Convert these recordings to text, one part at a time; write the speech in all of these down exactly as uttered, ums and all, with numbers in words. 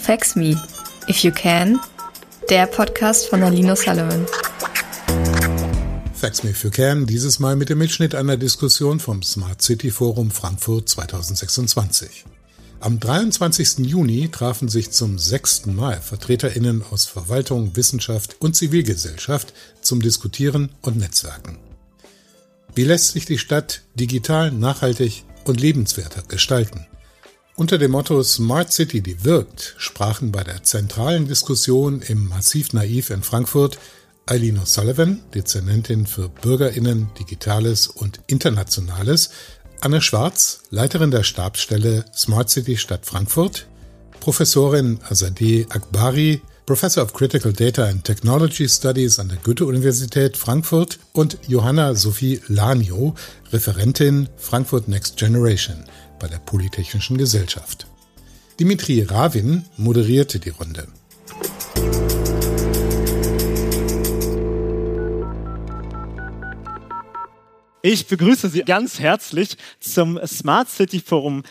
Fax Me, If You Can, der Podcast von Aileen O'Sullivan. Fax Me If You Can, dieses Mal mit dem Mitschnitt einer Diskussion vom Smart City Forum Frankfurt zweitausendsechsundzwanzig. Am dreiundzwanzigsten Juni trafen sich zum sechsten Mal VertreterInnen aus Verwaltung, Wissenschaft und Zivilgesellschaft zum Diskutieren und Netzwerken. Wie lässt sich die Stadt digital, nachhaltig und lebenswerter gestalten? Unter dem Motto Smart City, die wirkt, sprachen bei der zentralen Diskussion im Massiv Naiv in Frankfurt Aileen O'Sullivan, Dezernentin für BürgerInnen, Digitales und Internationales, Anne Schwarz, Leiterin der Stabsstelle Smart City Stadt Frankfurt, Professorin Azadeh Akbari, Professor of Critical Data and Technology Studies an der Goethe-Universität Frankfurt und Johanna Sophie Lanio, Referentin Frankfurt Next Generation bei der Polytechnischen Gesellschaft. Dimitri Ravin moderierte die Runde. Ich begrüße Sie ganz herzlich zum Smart City Forum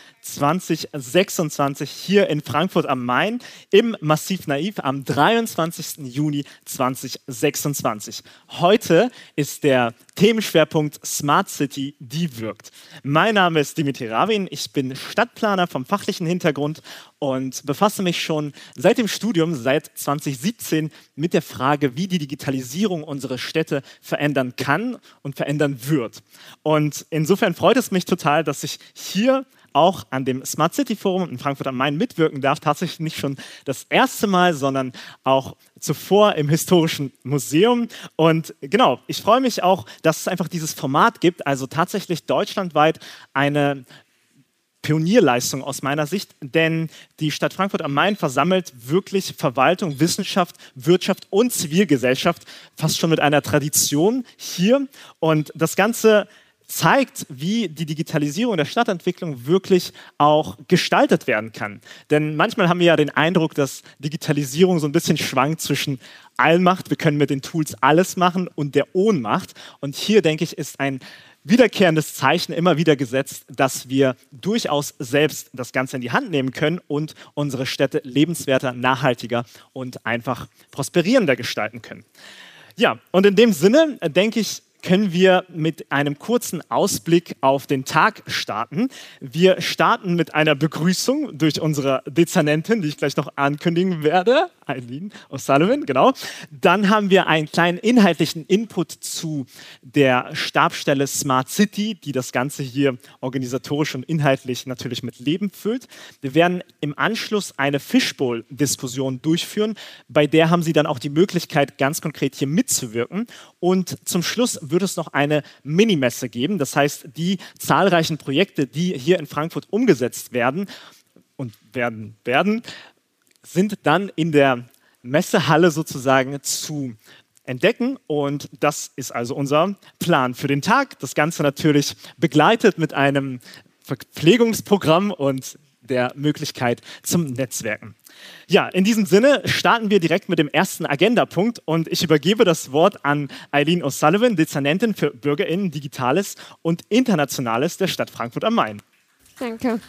zweitausendsechsundzwanzig hier in Frankfurt am Main im Massiv Naiv am dreiundzwanzigsten Juni zweitausendsechsundzwanzig. Heute ist der Themenschwerpunkt Smart City, die wirkt. Mein Name ist Dimitri Ravin, ich bin Stadtplaner vom fachlichen Hintergrund und befasse mich schon seit dem Studium, seit zweitausendsiebzehn, mit der Frage, wie die Digitalisierung unsere Städte verändern kann und verändern wird. Und insofern freut es mich total, dass ich hier auch an dem Smart City Forum in Frankfurt am Main mitwirken darf. Tatsächlich nicht schon das erste Mal, sondern auch zuvor im Historischen Museum. Und genau, ich freue mich auch, dass es einfach dieses Format gibt, also tatsächlich deutschlandweit eine Pionierleistung aus meiner Sicht, denn die Stadt Frankfurt am Main versammelt wirklich Verwaltung, Wissenschaft, Wirtschaft und Zivilgesellschaft fast schon mit einer Tradition hier. Und das Ganze zeigt, wie die Digitalisierung der Stadtentwicklung wirklich auch gestaltet werden kann. Denn manchmal haben wir ja den Eindruck, dass Digitalisierung so ein bisschen schwankt zwischen Allmacht, wir können mit den Tools alles machen, und der Ohnmacht. Und hier, denke ich, ist ein wiederkehrendes Zeichen immer wieder gesetzt, dass wir durchaus selbst das Ganze in die Hand nehmen können und unsere Städte lebenswerter, nachhaltiger und einfach prosperierender gestalten können. Ja, und in dem Sinne, denke ich, können wir mit einem kurzen Ausblick auf den Tag starten. Wir starten mit einer Begrüßung durch unsere Dezernentin, die ich gleich noch ankündigen werde, Aileen O'Sullivan, genau. Dann haben wir einen kleinen inhaltlichen Input zu der Stabsstelle Smart City, die das Ganze hier organisatorisch und inhaltlich natürlich mit Leben füllt. Wir werden im Anschluss eine Fishbowl-Diskussion durchführen, bei der haben Sie dann auch die Möglichkeit, ganz konkret hier mitzuwirken. Und zum Schluss wird es noch eine Minimesse geben. Das heißt, die zahlreichen Projekte, die hier in Frankfurt umgesetzt werden und werden, werden, sind dann in der Messehalle sozusagen zu entdecken. Und das ist also unser Plan für den Tag. Das Ganze natürlich begleitet mit einem Verpflegungsprogramm und der Möglichkeit zum Netzwerken. Ja, in diesem Sinne starten wir direkt mit dem ersten Agendapunkt und ich übergebe das Wort an Aileen O'Sullivan, Dezernentin für BürgerInnen, Digitales und Internationales der Stadt Frankfurt am Main. Danke.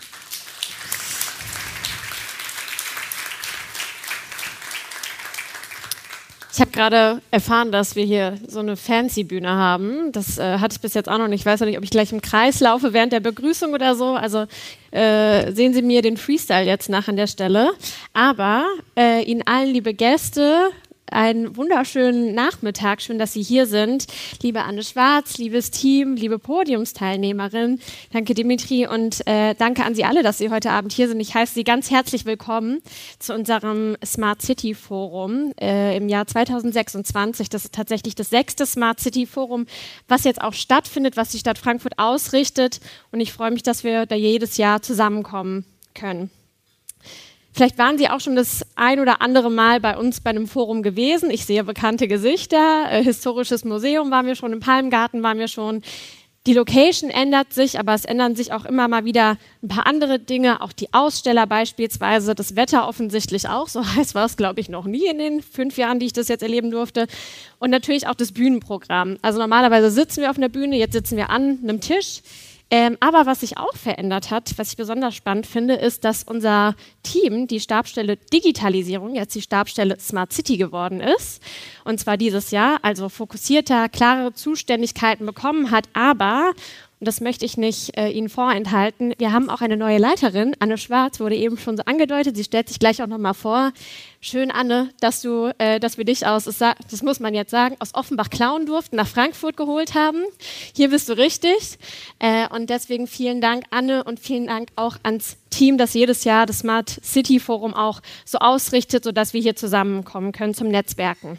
Ich habe gerade erfahren, dass wir hier so eine Fancy-Bühne haben. Das äh, hatte ich bis jetzt auch noch nicht. Ich weiß noch nicht, ob ich gleich im Kreis laufe während der Begrüßung oder so. Also äh, sehen Sie mir den Freestyle jetzt nach an der Stelle. Aber äh, Ihnen allen, liebe Gäste, einen wunderschönen Nachmittag. Schön, dass Sie hier sind. Liebe Anne Schwarz, liebes Team, liebe Podiumsteilnehmerin. Danke, Dimitri, und äh, danke an Sie alle, dass Sie heute Abend hier sind. Ich heiße Sie ganz herzlich willkommen zu unserem Smart City Forum äh, im Jahr zweitausendsechsundzwanzig. Das ist tatsächlich das sechste Smart City Forum, was jetzt auch stattfindet, was die Stadt Frankfurt ausrichtet. Und ich freue mich, dass wir da jedes Jahr zusammenkommen können. Vielleicht waren Sie auch schon das ein oder andere Mal bei uns bei einem Forum gewesen. Ich sehe bekannte Gesichter. Äh, Historisches Museum waren wir schon, im Palmgarten waren wir schon. Die Location ändert sich, aber es ändern sich auch immer mal wieder ein paar andere Dinge. Auch die Aussteller beispielsweise, das Wetter offensichtlich auch. So heiß war es, glaube ich, noch nie in den fünf Jahren, die ich das jetzt erleben durfte. Und natürlich auch das Bühnenprogramm. Also normalerweise sitzen wir auf einer Bühne, jetzt sitzen wir an einem Tisch. Ähm, aber was sich auch verändert hat, was ich besonders spannend finde, ist, dass unser Team, die Stabsstelle Digitalisierung, jetzt die Stabsstelle Smart City geworden ist. Und zwar dieses Jahr, also fokussierter, klarere Zuständigkeiten bekommen hat. Aber, und das möchte ich nicht äh, Ihnen vorenthalten, wir haben auch eine neue Leiterin. Anne Schwarz wurde eben schon so angedeutet. Sie stellt sich gleich auch nochmal vor. Schön, Anne, dass, du, äh, dass wir dich aus, das muss man jetzt sagen, aus Offenbach-Klauen durften, nach Frankfurt geholt haben. Hier bist du richtig. Äh, und deswegen vielen Dank, Anne, und vielen Dank auch ans Team, das jedes Jahr das Smart City Forum auch so ausrichtet, sodass wir hier zusammenkommen können zum Netzwerken.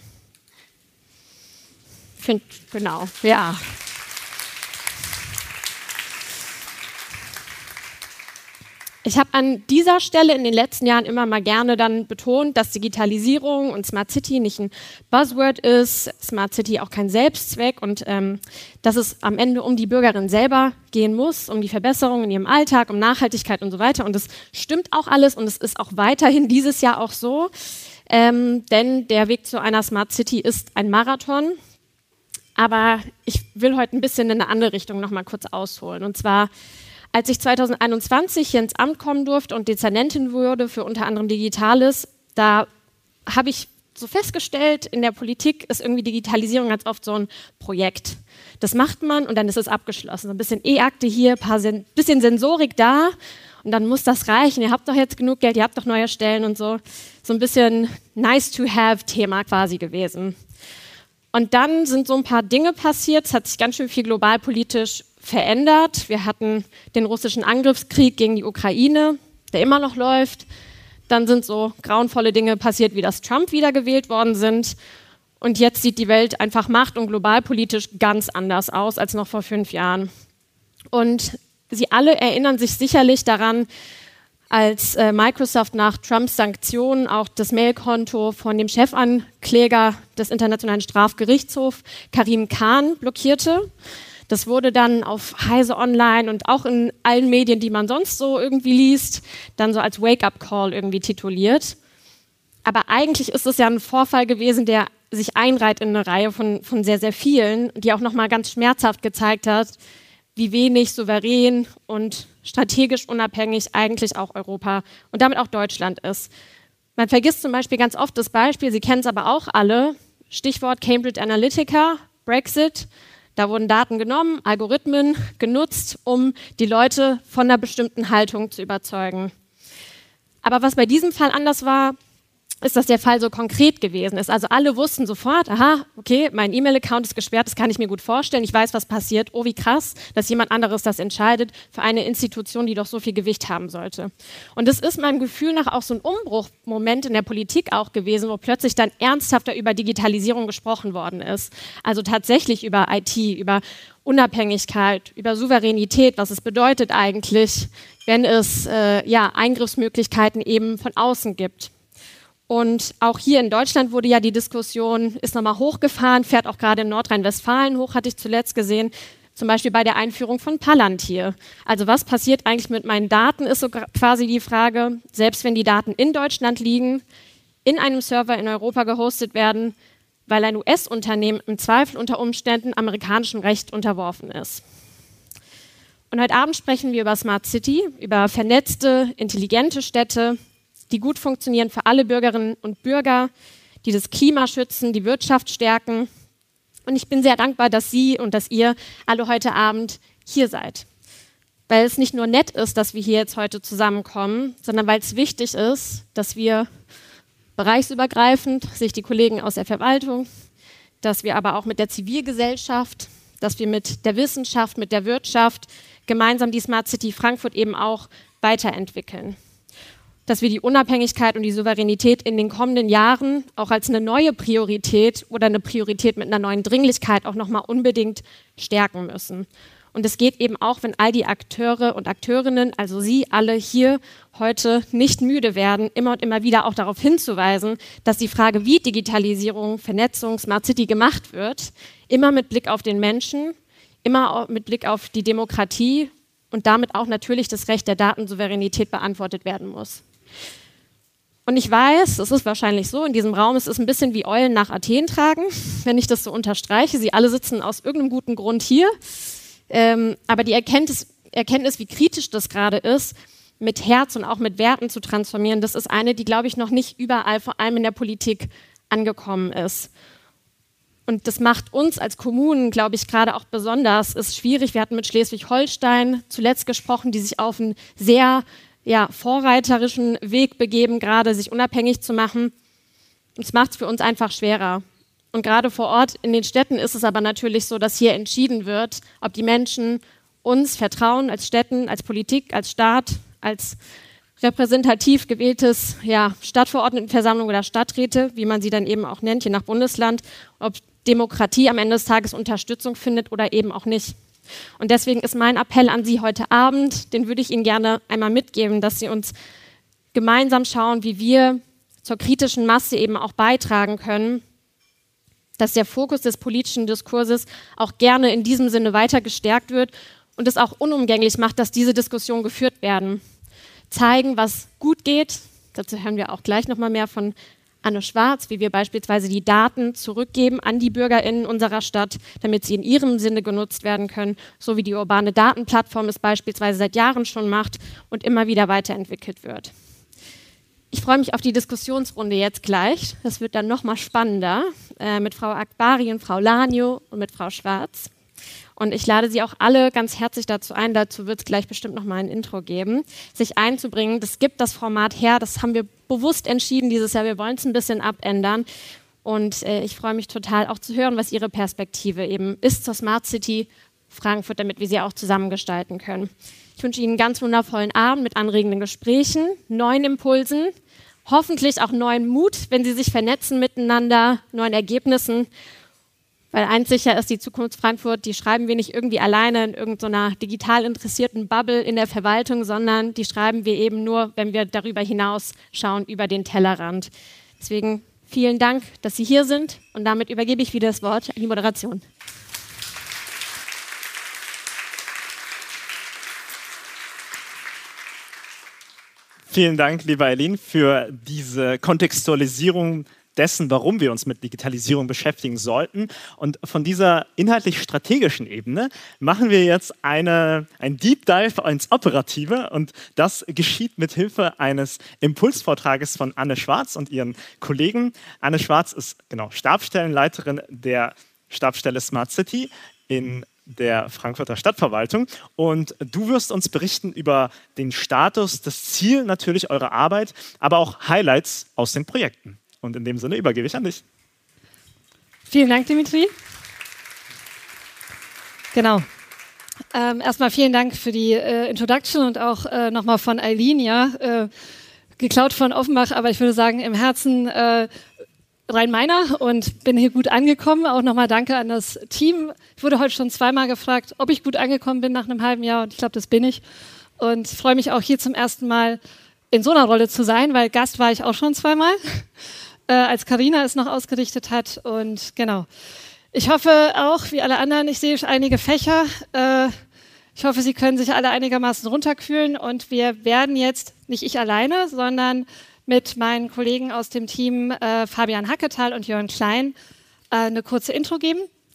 Find, genau, ja. Ich habe an dieser Stelle in den letzten Jahren immer mal gerne dann betont, dass Digitalisierung und Smart City nicht ein Buzzword ist, Smart City auch kein Selbstzweck und ähm, dass es am Ende um die Bürgerin selber gehen muss, um die Verbesserung in ihrem Alltag, um Nachhaltigkeit und so weiter. Und das stimmt auch alles und es ist auch weiterhin dieses Jahr auch so, ähm, denn der Weg zu einer Smart City ist ein Marathon. Aber ich will heute ein bisschen in eine andere Richtung noch mal kurz ausholen. Und zwar als ich zweitausendeinundzwanzig hier ins Amt kommen durfte und Dezernentin wurde für unter anderem Digitales, da habe ich so festgestellt, in der Politik ist irgendwie Digitalisierung ganz oft so ein Projekt. Das macht man und dann ist es abgeschlossen. So ein bisschen E-Akte hier, ein paar Sen- bisschen Sensorik da und dann muss das reichen. Ihr habt doch jetzt genug Geld, ihr habt doch neue Stellen und so. So ein bisschen nice-to-have-Thema quasi gewesen. Und dann sind so ein paar Dinge passiert. Es hat sich ganz schön viel globalpolitisch verändert. Wir hatten den russischen Angriffskrieg gegen die Ukraine, der immer noch läuft. Dann sind so grauenvolle Dinge passiert, wie dass Trump wiedergewählt worden sind. Und jetzt sieht die Welt einfach macht- und globalpolitisch ganz anders aus als noch vor fünf Jahren. Und Sie alle erinnern sich sicherlich daran, als äh, Microsoft nach Trumps Sanktionen auch das Mailkonto von dem Chefankläger des Internationalen Strafgerichtshofs, Karim Khan, blockierte. Das wurde dann auf Heise Online und auch in allen Medien, die man sonst so irgendwie liest, dann so als Wake-up-Call irgendwie tituliert. Aber eigentlich ist es ja ein Vorfall gewesen, der sich einreiht in eine Reihe von, von sehr, sehr vielen, die auch nochmal ganz schmerzhaft gezeigt hat, wie wenig souverän und strategisch unabhängig eigentlich auch Europa und damit auch Deutschland ist. Man vergisst zum Beispiel ganz oft das Beispiel, Sie kennen es aber auch alle, Stichwort Cambridge Analytica, Brexit. Da wurden Daten genommen, Algorithmen genutzt, um die Leute von einer bestimmten Haltung zu überzeugen. Aber was bei diesem Fall anders war, ist, dass der Fall so konkret gewesen ist. Also alle wussten sofort, aha, okay, mein E-Mail-Account ist gesperrt, das kann ich mir gut vorstellen, ich weiß, was passiert, oh, wie krass, dass jemand anderes das entscheidet für eine Institution, die doch so viel Gewicht haben sollte. Und es ist meinem Gefühl nach auch so ein Umbruchmoment in der Politik auch gewesen, wo plötzlich dann ernsthafter über Digitalisierung gesprochen worden ist. Also tatsächlich über I T, über Unabhängigkeit, über Souveränität, was es bedeutet eigentlich, wenn es äh, ja, Eingriffsmöglichkeiten eben von außen gibt. Und auch hier in Deutschland wurde ja die Diskussion, ist nochmal hochgefahren, fährt auch gerade in Nordrhein-Westfalen hoch, hatte ich zuletzt gesehen, zum Beispiel bei der Einführung von Palantir. Also was passiert eigentlich mit meinen Daten, ist so quasi die Frage, selbst wenn die Daten in Deutschland liegen, in einem Server in Europa gehostet werden, weil ein U S-Unternehmen im Zweifel unter Umständen amerikanischem Recht unterworfen ist. Und heute Abend sprechen wir über Smart City, über vernetzte, intelligente Städte, die gut funktionieren für alle Bürgerinnen und Bürger, die das Klima schützen, die Wirtschaft stärken. Und ich bin sehr dankbar, dass Sie und dass ihr alle heute Abend hier seid. Weil es nicht nur nett ist, dass wir hier jetzt heute zusammenkommen, sondern weil es wichtig ist, dass wir bereichsübergreifend, sich die Kollegen aus der Verwaltung, dass wir aber auch mit der Zivilgesellschaft, dass wir mit der Wissenschaft, mit der Wirtschaft gemeinsam die Smart City Frankfurt eben auch weiterentwickeln. Dass wir die Unabhängigkeit und die Souveränität in den kommenden Jahren auch als eine neue Priorität oder eine Priorität mit einer neuen Dringlichkeit auch nochmal unbedingt stärken müssen. Und es geht eben auch, wenn all die Akteure und Akteurinnen, also Sie alle hier heute nicht müde werden, immer und immer wieder auch darauf hinzuweisen, dass die Frage, wie Digitalisierung, Vernetzung, Smart City gemacht wird, immer mit Blick auf den Menschen, immer mit Blick auf die Demokratie und damit auch natürlich das Recht der Datensouveränität beantwortet werden muss. Und ich weiß, es ist wahrscheinlich so, in diesem Raum ist es ein bisschen wie Eulen nach Athen tragen, wenn ich das so unterstreiche. Sie alle sitzen aus irgendeinem guten Grund hier. Ähm, aber die Erkenntnis Erkenntnis, wie kritisch das gerade ist, mit Herz und auch mit Werten zu transformieren, das ist eine, die, glaube ich, noch nicht überall, vor allem in der Politik, angekommen ist. Und das macht uns als Kommunen, glaube ich, gerade auch besonders, ist schwierig. Wir hatten mit Schleswig-Holstein zuletzt gesprochen, die sich auf einen sehr ja, vorreiterischen Weg begeben, gerade sich unabhängig zu machen. Und es macht es für uns einfach schwerer. Und gerade vor Ort in den Städten ist es aber natürlich so, dass hier entschieden wird, ob die Menschen uns vertrauen als Städten, als Politik, als Staat, als repräsentativ gewähltes ja, Stadtverordnetenversammlung oder Stadträte, wie man sie dann eben auch nennt, je nach Bundesland, ob Demokratie am Ende des Tages Unterstützung findet oder eben auch nicht. Und deswegen ist mein Appell an Sie heute Abend, den würde ich Ihnen gerne einmal mitgeben, dass Sie uns gemeinsam schauen, wie wir zur kritischen Masse eben auch beitragen können, dass der Fokus des politischen Diskurses auch gerne in diesem Sinne weiter gestärkt wird und es auch unumgänglich macht, dass diese Diskussionen geführt werden. Zeigen, was gut geht, dazu hören wir auch gleich nochmal mehr von Anne Schwarz, wie wir beispielsweise die Daten zurückgeben an die BürgerInnen unserer Stadt, damit sie in ihrem Sinne genutzt werden können, so wie die urbane Datenplattform es beispielsweise seit Jahren schon macht und immer wieder weiterentwickelt wird. Ich freue mich auf die Diskussionsrunde jetzt gleich. Das wird dann nochmal spannender äh, mit Frau Akbari und Frau Lanio und mit Frau Schwarz. Und ich lade Sie auch alle ganz herzlich dazu ein, dazu wird es gleich bestimmt nochmal ein Intro geben, sich einzubringen. Das gibt das Format her, das haben wir bewusst entschieden dieses Jahr. Wir wollen es ein bisschen abändern. Und äh, ich freue mich total auch zu hören, was Ihre Perspektive eben ist zur Smart City Frankfurt, damit wir sie auch zusammen gestalten können. Ich wünsche Ihnen einen ganz wundervollen Abend mit anregenden Gesprächen, neuen Impulsen, hoffentlich auch neuen Mut, wenn Sie sich vernetzen miteinander, neuen Ergebnissen. Weil eins sicher ist, die Zukunft Frankfurt, die schreiben wir nicht irgendwie alleine in irgendeiner digital interessierten Bubble in der Verwaltung, sondern die schreiben wir eben nur, wenn wir darüber hinaus schauen, über den Tellerrand. Deswegen vielen Dank, dass Sie hier sind und damit übergebe ich wieder das Wort an die Moderation. Vielen Dank, liebe Eileen, für diese Kontextualisierung dessen, warum wir uns mit Digitalisierung beschäftigen sollten. Und von dieser inhaltlich-strategischen Ebene machen wir jetzt eine, ein Deep Dive ins Operative. Und das geschieht mit Hilfe eines Impulsvortrages von Anne Schwarz und ihren Kollegen. Anne Schwarz ist genau Stabsstellenleiterin der Stabsstelle Smart City in der Frankfurter Stadtverwaltung. Und du wirst uns berichten über den Status, das Ziel natürlich eurer Arbeit, aber auch Highlights aus den Projekten. Und in dem Sinne übergebe ich an dich. Vielen Dank, Dimitri. Genau. Ähm, erstmal vielen Dank für die äh, Introduction und auch äh, nochmal von Eileen, ja, äh, geklaut von Offenbach, aber ich würde sagen, im Herzen äh, Rhein-Mainer und bin hier gut angekommen. Auch nochmal danke an das Team. Ich wurde heute schon zweimal gefragt, ob ich gut angekommen bin nach einem halben Jahr und ich glaube, das bin ich. Und freue mich auch hier zum ersten Mal in so einer Rolle zu sein, weil Gast war ich auch schon zweimal. Äh, als Carina es noch ausgerichtet hat. Und genau. Ich hoffe auch, wie alle anderen, ich sehe einige Fächer. Äh, ich hoffe, Sie können sich alle einigermaßen runterkühlen. Und wir werden jetzt, nicht ich alleine, sondern mit meinen Kollegen aus dem Team äh, Fabian Hacketal und Jörn Klein äh, eine kurze Intro geben.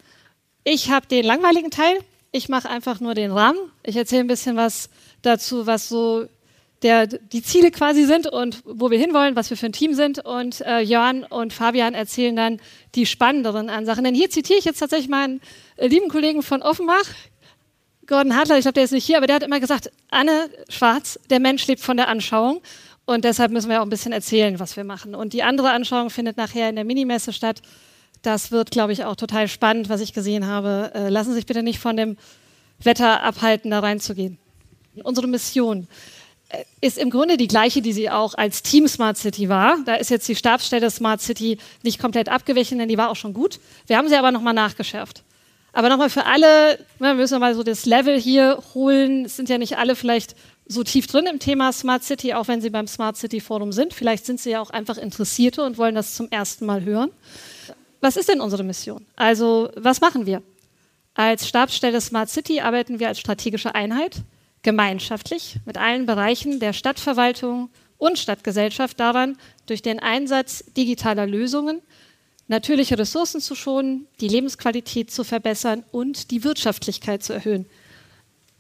Ich habe den langweiligen Teil. Ich mache einfach nur den Rahmen. Ich erzähle ein bisschen was dazu, was so Der, die Ziele quasi sind und wo wir hinwollen, was wir für ein Team sind. Und äh, Jörn und Fabian erzählen dann die spannenderen Sachen. Denn hier zitiere ich jetzt tatsächlich meinen äh, lieben Kollegen von Offenbach, Gordon Hartler, ich glaube, der ist nicht hier, aber der hat immer gesagt, Anne Schwarz, der Mensch lebt von der Anschauung. Und deshalb müssen wir auch ein bisschen erzählen, was wir machen. Und die andere Anschauung findet nachher in der Minimesse statt. Das wird, glaube ich, auch total spannend, was ich gesehen habe. Äh, lassen Sie sich bitte nicht von dem Wetter abhalten, da reinzugehen. Unsere Mission ist im Grunde die gleiche, die sie auch als Team Smart City war. Da ist jetzt die Stabsstelle Smart City nicht komplett abgewichen, denn die war auch schon gut. Wir haben sie aber nochmal nachgeschärft. Aber nochmal für alle, wir müssen mal so das Level hier holen. Es sind ja nicht alle vielleicht so tief drin im Thema Smart City, auch wenn sie beim Smart City Forum sind. Vielleicht sind sie ja auch einfach Interessierte und wollen das zum ersten Mal hören. Was ist denn unsere Mission? Also, was machen wir? Als Stabsstelle Smart City arbeiten wir als strategische Einheit gemeinschaftlich mit allen Bereichen der Stadtverwaltung und Stadtgesellschaft daran, durch den Einsatz digitaler Lösungen natürliche Ressourcen zu schonen, die Lebensqualität zu verbessern und die Wirtschaftlichkeit zu erhöhen.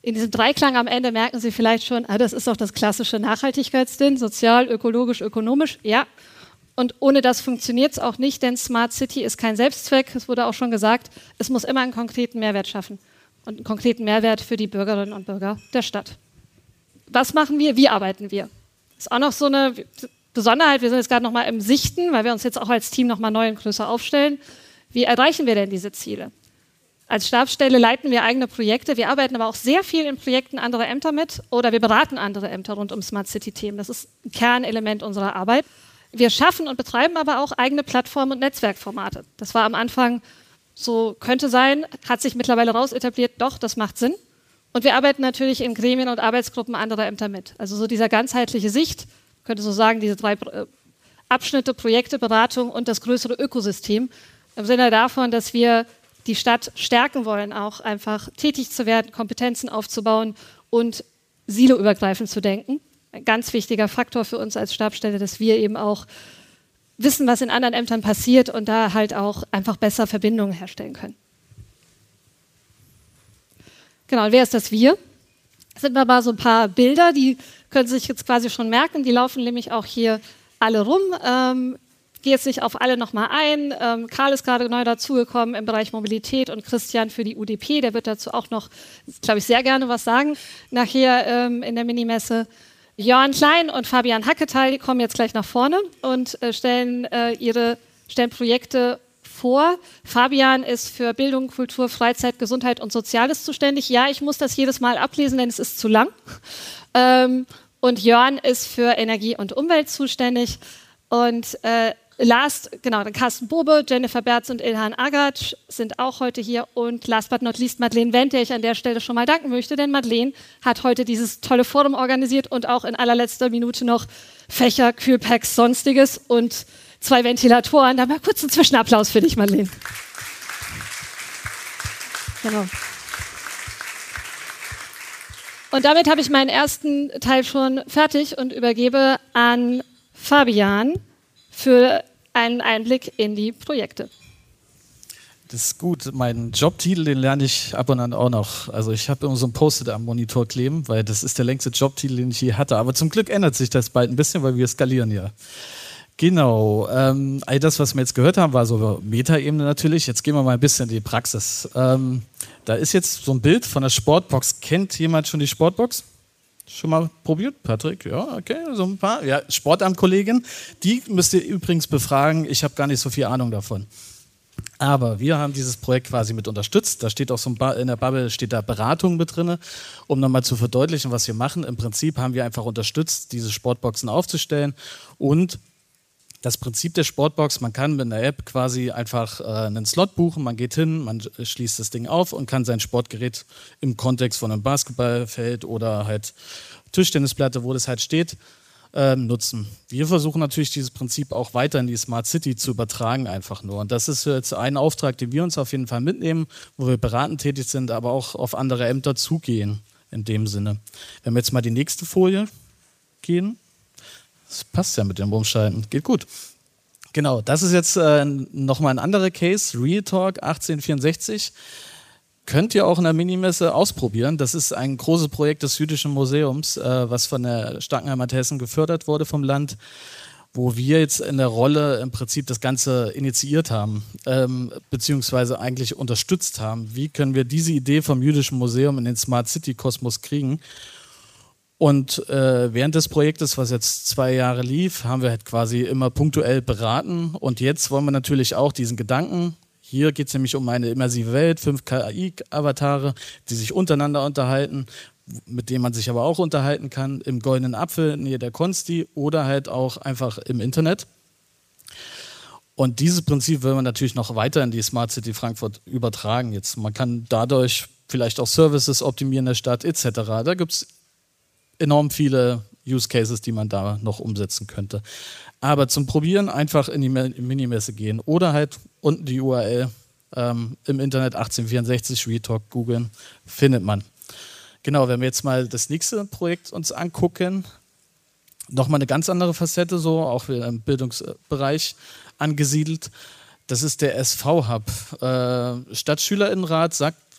In diesem Dreiklang am Ende merken Sie vielleicht schon, ah, das ist doch das klassische Nachhaltigkeitsding, sozial, ökologisch, ökonomisch, ja. Und ohne das funktioniert es auch nicht, denn Smart City ist kein Selbstzweck, es wurde auch schon gesagt, es muss immer einen konkreten Mehrwert schaffen und einen konkreten Mehrwert für die Bürgerinnen und Bürger der Stadt. Was machen wir? Wie arbeiten wir? Ist auch noch so eine Besonderheit, wir sind jetzt gerade nochmal im Sichten, weil wir uns jetzt auch als Team nochmal neu und größer aufstellen. Wie erreichen wir denn diese Ziele? Als Stabsstelle leiten wir eigene Projekte, wir arbeiten aber auch sehr viel in Projekten anderer Ämter mit oder wir beraten andere Ämter rund um Smart City-Themen. Das ist ein Kernelement unserer Arbeit. Wir schaffen und betreiben aber auch eigene Plattformen und Netzwerkformate. Das war am Anfang so, könnte sein, hat sich mittlerweile raus etabliert, doch, das macht Sinn. Und wir arbeiten natürlich in Gremien und Arbeitsgruppen anderer Ämter mit. Also so dieser ganzheitliche Sicht, könnte so sagen, diese drei äh, Abschnitte, Projekte, Beratung und das größere Ökosystem, im Sinne davon, dass wir die Stadt stärken wollen, auch einfach tätig zu werden, Kompetenzen aufzubauen und siloübergreifend zu denken. Ein ganz wichtiger Faktor für uns als Stabsstelle, dass wir eben auch wissen, was in anderen Ämtern passiert und da halt auch einfach besser Verbindungen herstellen können. Genau, und wer ist das Wir? Das sind mal so ein paar Bilder, die können Sie sich jetzt quasi schon merken, die laufen nämlich auch hier alle rum. Ähm, gehe jetzt nicht auf alle nochmal ein. Ähm, Karl ist gerade neu dazugekommen im Bereich Mobilität und Christian für die U D P, der wird dazu auch noch, glaube ich, sehr gerne was sagen, nachher ähm, in der Minimesse. Jörn Klein und Fabian Hacketal, die kommen jetzt gleich nach vorne und äh, stellen äh, ihre stellen Projekte vor. Fabian ist für Bildung, Kultur, Freizeit, Gesundheit und Soziales zuständig. Ja, ich muss das jedes Mal ablesen, denn es ist zu lang. Ähm, und Jörn ist für Energie und Umwelt zuständig. Und äh, last, genau, dann Carsten Bobe, Jennifer Berz und Ilhan Agatsch sind auch heute hier. Und last but not least Madeleine Wendt, der ich an der Stelle schon mal danken möchte, denn Madeleine hat heute dieses tolle Forum organisiert und auch in allerletzter Minute noch Fächer, Kühlpacks, Sonstiges und zwei Ventilatoren. Da mal kurz einen Zwischenapplaus für dich, Madeleine. Genau. Und damit habe ich meinen ersten Teil schon fertig und übergebe an Fabian für einen Einblick in die Projekte. Das ist gut. Meinen Jobtitel, den lerne ich ab und an auch noch. Also ich habe immer so ein Post-it am Monitor kleben, weil das ist der längste Jobtitel, den ich je hatte. Aber zum Glück ändert sich das bald ein bisschen, weil wir skalieren ja. Genau. Ähm, all das, was wir jetzt gehört haben, war so Metaebene natürlich. Jetzt gehen wir mal ein bisschen in die Praxis. Ähm, da ist jetzt so ein Bild von der Sportbox. Kennt jemand schon die Sportbox? Schon mal probiert, Patrick? Ja, okay, so ein paar. Ja, Sportamtkollegin. Die müsst ihr übrigens befragen. Ich habe gar nicht so viel Ahnung davon. Aber wir haben dieses Projekt quasi mit unterstützt. Da steht auch so ein ba- in der Bubble steht da Beratung mit drin, um nochmal zu verdeutlichen, was wir machen. Im Prinzip haben wir einfach unterstützt, diese Sportboxen aufzustellen. Und das Prinzip der Sportbox, man kann mit einer App quasi einfach äh, einen Slot buchen, man geht hin, man schließt das Ding auf und kann sein Sportgerät im Kontext von einem Basketballfeld oder halt Tischtennisplatte, wo das halt steht, äh, nutzen. Wir versuchen natürlich dieses Prinzip auch weiter in die Smart City zu übertragen einfach nur. Und das ist jetzt ein Auftrag, den wir uns auf jeden Fall mitnehmen, wo wir beratend tätig sind, aber auch auf andere Ämter zugehen in dem Sinne. Wenn wir jetzt mal die nächste Folie gehen. Das passt ja mit dem Umschalten. Geht gut. Genau, das ist jetzt äh, nochmal ein anderer Case. Real Talk achtzehnhundertvierundsechzig. Könnt ihr auch in der Minimesse ausprobieren. Das ist ein großes Projekt des Jüdischen Museums, äh, was von der Starkenheimat Hessen gefördert wurde vom Land, wo wir jetzt in der Rolle im Prinzip das Ganze initiiert haben, ähm, beziehungsweise eigentlich unterstützt haben. Wie können wir diese Idee vom Jüdischen Museum in den Smart City Kosmos kriegen? Und äh, während des Projektes, was jetzt zwei Jahre lief, haben wir halt quasi immer punktuell beraten. Und jetzt wollen wir natürlich auch diesen Gedanken, hier geht es nämlich um eine immersive Welt, fünf K I-Avatare, die sich untereinander unterhalten, mit denen man sich aber auch unterhalten kann, im Goldenen Apfel, Nähe der Konsti oder halt auch einfach im Internet. Und dieses Prinzip will man natürlich noch weiter in die Smart City Frankfurt übertragen. Jetzt, man kann dadurch vielleicht auch Services optimieren in der Stadt et cetera. Da gibt es enorm viele Use Cases, die man da noch umsetzen könnte. Aber zum Probieren einfach in die Minimesse gehen oder halt unten die U R L ähm, im Internet achtzehnhundertvierundsechzig Real Talk googeln, findet man. Genau, wenn wir jetzt mal das nächste Projekt uns angucken, nochmal eine ganz andere Facette, so auch wieder im Bildungsbereich angesiedelt. Das ist der S V-Hub. Äh, Stadtschülerinnenrat sagt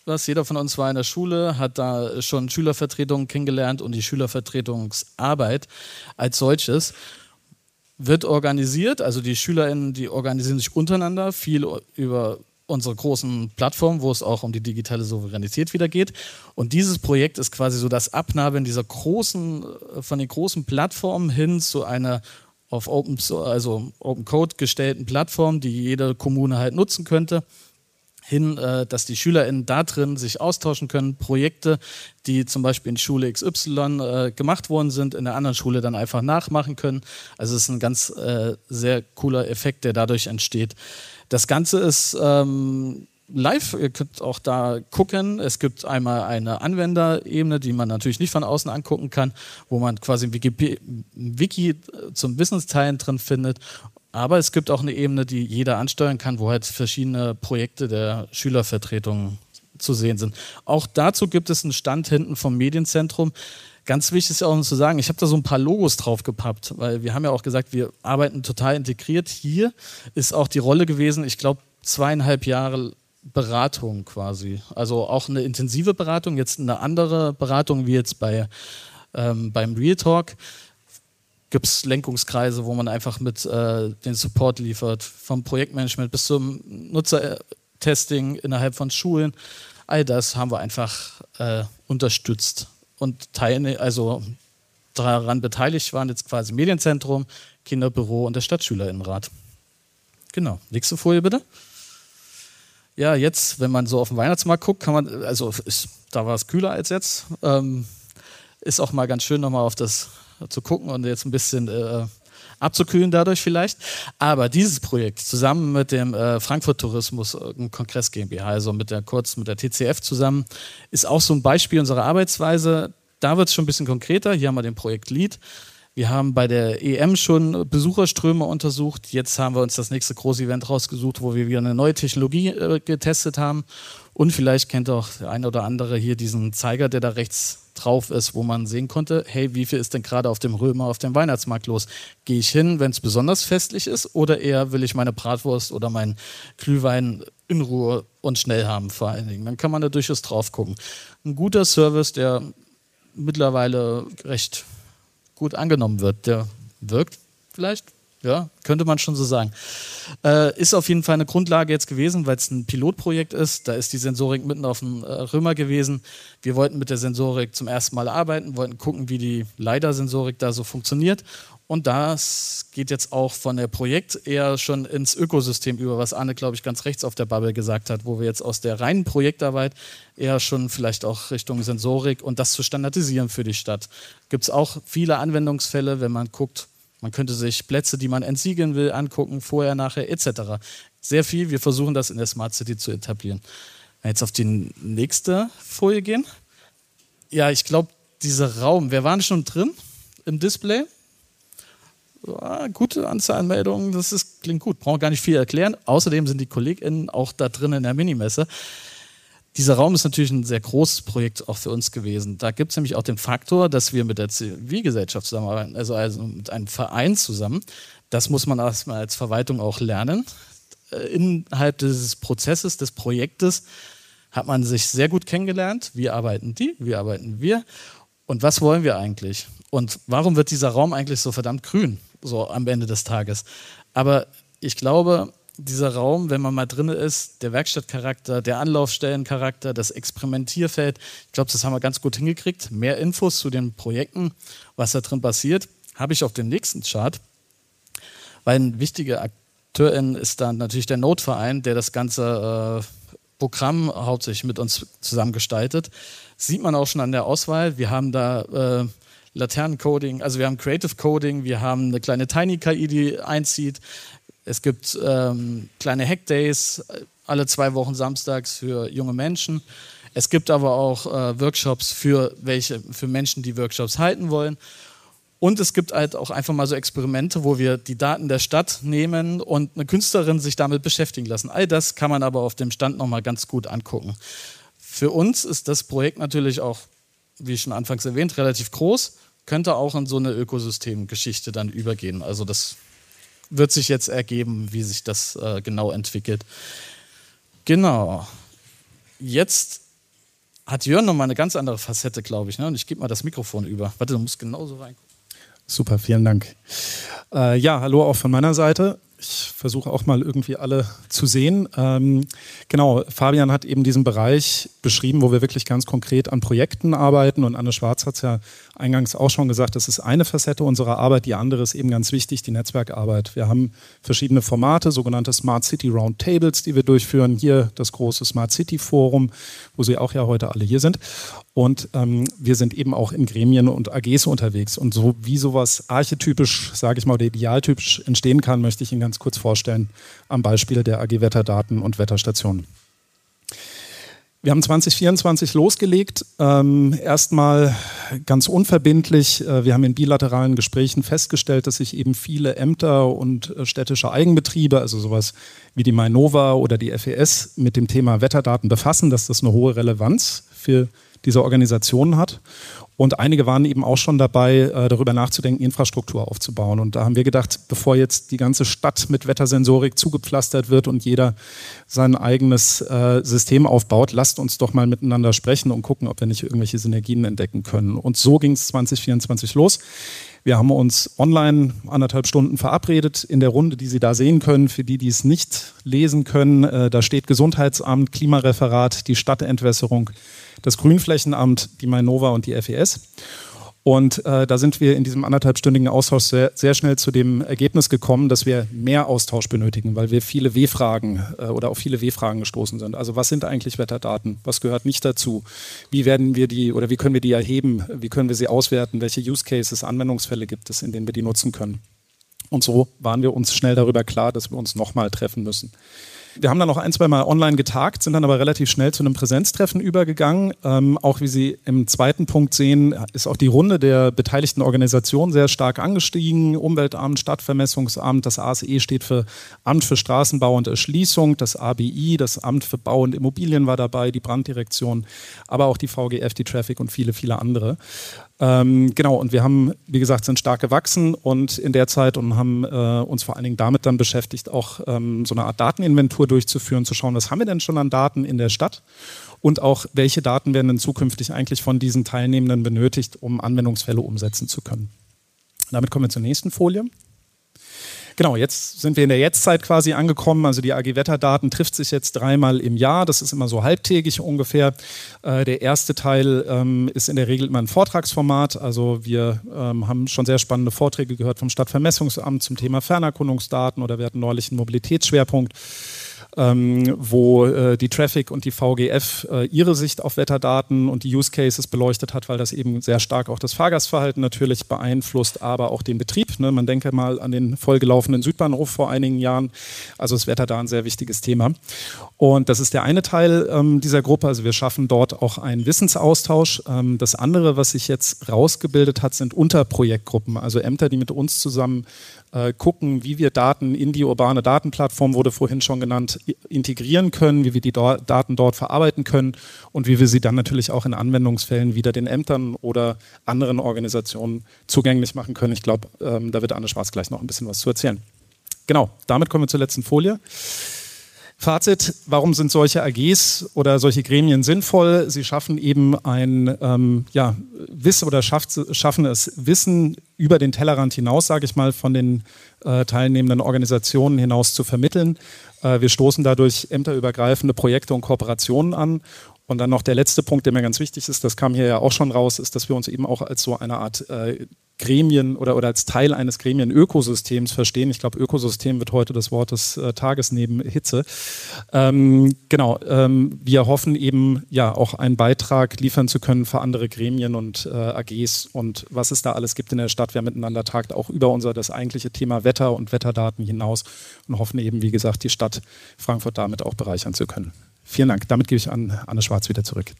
was. Jeder von uns war in der Schule, hat da schon Schülervertretungen kennengelernt und die Schülervertretungsarbeit als solches wird organisiert. Also die SchülerInnen, die organisieren sich untereinander, viel über unsere großen Plattformen, wo es auch um die digitale Souveränität wieder geht. Und dieses Projekt ist quasi so das Abnabeln dieser großen, von den großen Plattformen hin zu einer auf Open, also Open Code gestellten Plattform, die jede Kommune halt nutzen könnte, hin, äh, dass die SchülerInnen da drin sich austauschen können, Projekte, die zum Beispiel in Schule X Y äh, gemacht worden sind, in der anderen Schule dann einfach nachmachen können. Also es ist ein ganz äh, sehr cooler Effekt, der dadurch entsteht. Das Ganze ist ähm, live, ihr könnt auch da gucken. Es gibt einmal eine Anwenderebene, die man natürlich nicht von außen angucken kann, wo man quasi ein Wiki, Wiki zum Wissensteilen drin findet. Aber es gibt auch eine Ebene, die jeder ansteuern kann, wo halt verschiedene Projekte der Schülervertretung zu sehen sind. Auch dazu gibt es einen Stand hinten vom Medienzentrum. Ganz wichtig ist auch noch zu sagen, ich habe da so ein paar Logos drauf gepappt, weil wir haben ja auch gesagt, wir arbeiten total integriert. Hier ist auch die Rolle gewesen, ich glaube, zweieinhalb Jahre Beratung quasi. Also auch eine intensive Beratung, jetzt eine andere Beratung wie jetzt bei, ähm, beim Real Talk. Gibt es Lenkungskreise, wo man einfach mit äh, den Support liefert, vom Projektmanagement bis zum Nutzertesting innerhalb von Schulen. All das haben wir einfach äh, unterstützt. Und Teilne also daran beteiligt waren jetzt quasi Medienzentrum, Kinderbüro und der Stadtschülerinnenrat. Genau, nächste Folie bitte. Ja, jetzt, wenn man so auf den Weihnachtsmarkt guckt, kann man, also ist, da war es kühler als jetzt, ähm, ist auch mal ganz schön nochmal auf das zu gucken und jetzt ein bisschen äh, abzukühlen dadurch vielleicht. Aber dieses Projekt zusammen mit dem äh, Frankfurt Tourismus äh, Kongress GmbH, also mit der kurz mit der T C F zusammen, ist auch so ein Beispiel unserer Arbeitsweise. Da wird es schon ein bisschen konkreter. Hier haben wir den Projektlead. Wir haben bei der E M schon Besucherströme untersucht. Jetzt haben wir uns das nächste große Event rausgesucht, wo wir wieder eine neue Technologie äh, getestet haben. Und vielleicht kennt auch der eine oder andere hier diesen Zeiger, der da rechts drauf ist, wo man sehen konnte, hey, wie viel ist denn gerade auf dem Römer, auf dem Weihnachtsmarkt los? Gehe ich hin, wenn es besonders festlich ist, oder eher will ich meine Bratwurst oder meinen Glühwein in Ruhe und schnell haben vor allen Dingen? Dann kann man da durchaus drauf gucken. Ein guter Service, der mittlerweile recht gut angenommen wird, der wirkt vielleicht, ja, könnte man schon so sagen. Äh, ist auf jeden Fall eine Grundlage jetzt gewesen, weil es ein Pilotprojekt ist. Da ist die Sensorik mitten auf dem äh, Römer gewesen. Wir wollten mit der Sensorik zum ersten Mal arbeiten, wollten gucken, wie die LiDAR-Sensorik da so funktioniert. Und das geht jetzt auch von der Projekt eher schon ins Ökosystem über, was Anne, glaube ich, ganz rechts auf der Bubble gesagt hat, wo wir jetzt aus der reinen Projektarbeit eher schon vielleicht auch Richtung Sensorik und das zu standardisieren für die Stadt. Gibt es auch viele Anwendungsfälle, wenn man guckt, man könnte sich Plätze, die man entsiegeln will, angucken, vorher, nachher et cetera. Sehr viel. Wir versuchen das in der Smart City zu etablieren. Wenn wir jetzt auf die nächste Folie gehen. Ja, ich glaube, dieser Raum, wir waren schon drin im Display. Ja, gute Anzahl an Meldungen, das ist, klingt gut, brauchen gar nicht viel erklären. Außerdem sind die KollegInnen auch da drin in der Minimesse. Dieser Raum ist natürlich ein sehr großes Projekt auch für uns gewesen. Da gibt es nämlich auch den Faktor, dass wir mit der Zivilgesellschaft zusammenarbeiten, also, also mit einem Verein zusammen. Das muss man erstmal als Verwaltung auch lernen. Innerhalb dieses Prozesses, des Projektes, hat man sich sehr gut kennengelernt. Wie arbeiten die? Wie arbeiten wir? Und was wollen wir eigentlich? Und warum wird dieser Raum eigentlich so verdammt grün, so am Ende des Tages? Aber ich glaube, dieser Raum, wenn man mal drin ist, der Werkstattcharakter, der Anlaufstellencharakter, das Experimentierfeld, ich glaube, das haben wir ganz gut hingekriegt. Mehr Infos zu den Projekten, was da drin passiert, habe ich auf dem nächsten Chart. Weil ein wichtiger Akteurin ist dann natürlich der Node-Verein, der das ganze äh, Programm hauptsächlich mit uns zusammen gestaltet. Sieht man auch schon an der Auswahl. Wir haben da äh, Laternen-Coding, also wir haben Creative Coding, wir haben eine kleine Tiny-K I, die einzieht. Es gibt ähm, kleine Hackdays, alle zwei Wochen samstags für junge Menschen. Es gibt aber auch äh, Workshops für welche, für Menschen, die Workshops halten wollen. Und es gibt halt auch einfach mal so Experimente, wo wir die Daten der Stadt nehmen und eine Künstlerin sich damit beschäftigen lassen. All das kann man aber auf dem Stand nochmal ganz gut angucken. Für uns ist das Projekt natürlich auch, wie schon anfangs erwähnt, relativ groß, könnte auch in so eine Ökosystemgeschichte dann übergehen. Also das wird sich jetzt ergeben, wie sich das äh, genau entwickelt. Genau. Jetzt hat Jörn nochmal eine ganz andere Facette, glaube ich. Ne? Und ich gebe mal das Mikrofon über. Warte, du musst genauso rein. Super, vielen Dank. Äh, ja, hallo auch von meiner Seite. Ich versuche auch mal irgendwie alle zu sehen. Ähm, genau, Fabian hat eben diesen Bereich beschrieben, wo wir wirklich ganz konkret an Projekten arbeiten. Und Anne Schwarz hat es ja eingangs auch schon gesagt, das ist eine Facette unserer Arbeit. Die andere ist eben ganz wichtig, die Netzwerkarbeit. Wir haben verschiedene Formate, sogenannte Smart City Roundtables, die wir durchführen. Hier das große Smart City Forum, wo Sie auch ja heute alle hier sind. Und ähm, wir sind eben auch in Gremien und A Gs unterwegs. Und so wie sowas archetypisch, sage ich mal, oder idealtypisch entstehen kann, möchte ich Ihnen ganz kurz vorstellen am Beispiel der A G Wetterdaten und Wetterstationen. Wir haben zwanzig vierundzwanzig losgelegt, ähm, erstmal ganz unverbindlich. Äh, wir haben in bilateralen Gesprächen festgestellt, dass sich eben viele Ämter und äh, städtische Eigenbetriebe, also sowas wie die Mainova oder die F E S, mit dem Thema Wetterdaten befassen, dass das eine hohe Relevanz für diese Organisationen hat. Und einige waren eben auch schon dabei, äh, darüber nachzudenken, Infrastruktur aufzubauen. Und da haben wir gedacht, bevor jetzt die ganze Stadt mit Wettersensorik zugepflastert wird und jeder sein eigenes äh, System aufbaut, lasst uns doch mal miteinander sprechen und gucken, ob wir nicht irgendwelche Synergien entdecken können. Und so ging es zwanzig vierundzwanzig los. Wir haben uns online anderthalb Stunden verabredet in der Runde, die Sie da sehen können. Für die, die es nicht lesen können, äh, da steht Gesundheitsamt, Klimareferat, die Stadtentwässerung, das Grünflächenamt, die Mainova und die F E S. Und äh, da sind wir in diesem anderthalbstündigen Austausch sehr, sehr schnell zu dem Ergebnis gekommen, dass wir mehr Austausch benötigen, weil wir viele W-Fragen äh, oder auf viele W-Fragen gestoßen sind. Also was sind eigentlich Wetterdaten? Was gehört nicht dazu? Wie werden wir die oder wie können wir die erheben? Wie können wir sie auswerten? Welche Use Cases, Anwendungsfälle gibt es, in denen wir die nutzen können? Und so waren wir uns schnell darüber klar, dass wir uns nochmal treffen müssen. Wir haben dann noch ein, zwei Mal online getagt, sind dann aber relativ schnell zu einem Präsenztreffen übergegangen. Ähm, auch wie Sie im zweiten Punkt sehen, ist auch die Runde der beteiligten Organisationen sehr stark angestiegen. Umweltamt, Stadtvermessungsamt, das A S E steht für Amt für Straßenbau und Erschließung, das A B I, das Amt für Bau und Immobilien war dabei, die Branddirektion, aber auch die V G F, die Traffic und viele, viele andere. Ähm, genau, und wir haben, wie gesagt, sind stark gewachsen und in der Zeit und haben äh, uns vor allen Dingen damit dann beschäftigt, auch ähm, so eine Art Dateninventur durchzuführen, zu schauen, was haben wir denn schon an Daten in der Stadt und auch welche Daten werden denn zukünftig eigentlich von diesen Teilnehmenden benötigt, um Anwendungsfälle umsetzen zu können. Damit kommen wir zur nächsten Folie. Genau, jetzt sind wir in der Jetztzeit quasi angekommen. Also die A G Wetterdaten trifft sich jetzt dreimal im Jahr. Das ist immer so halbtägig ungefähr. Äh, der erste Teil ähm, ist in der Regel immer ein Vortragsformat. Also wir ähm, haben schon sehr spannende Vorträge gehört vom Stadtvermessungsamt zum Thema Fernerkundungsdaten oder wir hatten neulich einen Mobilitätsschwerpunkt, Ähm, wo äh, die Traffic und die V G F äh, ihre Sicht auf Wetterdaten und die Use Cases beleuchtet hat, weil das eben sehr stark auch das Fahrgastverhalten natürlich beeinflusst, aber auch den Betrieb. Ne? Man denke mal an den vollgelaufenen Südbahnhof vor einigen Jahren. Also ist Wetter da ein sehr wichtiges Thema. Und das ist der eine Teil ähm, dieser Gruppe. Also wir schaffen dort auch einen Wissensaustausch. Ähm, das andere, was sich jetzt rausgebildet hat, sind Unterprojektgruppen, also Ämter, die mit uns zusammen äh, gucken, wie wir Daten in die urbane Datenplattform, wurde vorhin schon genannt, integrieren können, wie wir die do- Daten dort verarbeiten können und wie wir sie dann natürlich auch in Anwendungsfällen wieder den Ämtern oder anderen Organisationen zugänglich machen können. Ich glaube, ähm, da wird Anne Schwarz gleich noch ein bisschen was zu erzählen. Genau, damit kommen wir zur letzten Folie. Fazit, warum sind solche A Gs oder solche Gremien sinnvoll? Sie schaffen eben ein ähm, ja, Wissen oder schafft, schaffen es, Wissen über den Tellerrand hinaus, sage ich mal, von den äh, teilnehmenden Organisationen hinaus zu vermitteln. Äh, wir stoßen dadurch ämterübergreifende Projekte und Kooperationen an. Und dann noch der letzte Punkt, der mir ganz wichtig ist, das kam hier ja auch schon raus, ist, dass wir uns eben auch als so eine Art äh, Gremien oder, oder als Teil eines Gremien-Ökosystems verstehen. Ich glaube, Ökosystem wird heute das Wort des äh, Tages neben Hitze. Ähm, genau, ähm, wir hoffen eben ja auch einen Beitrag liefern zu können für andere Gremien und äh, A Gs und was es da alles gibt in der Stadt. Wer miteinander tagt, auch über unser das eigentliche Thema Wetter und Wetterdaten hinaus und hoffen eben, wie gesagt, die Stadt Frankfurt damit auch bereichern zu können. Vielen Dank. Damit gebe ich an Anne Schwarz wieder zurück.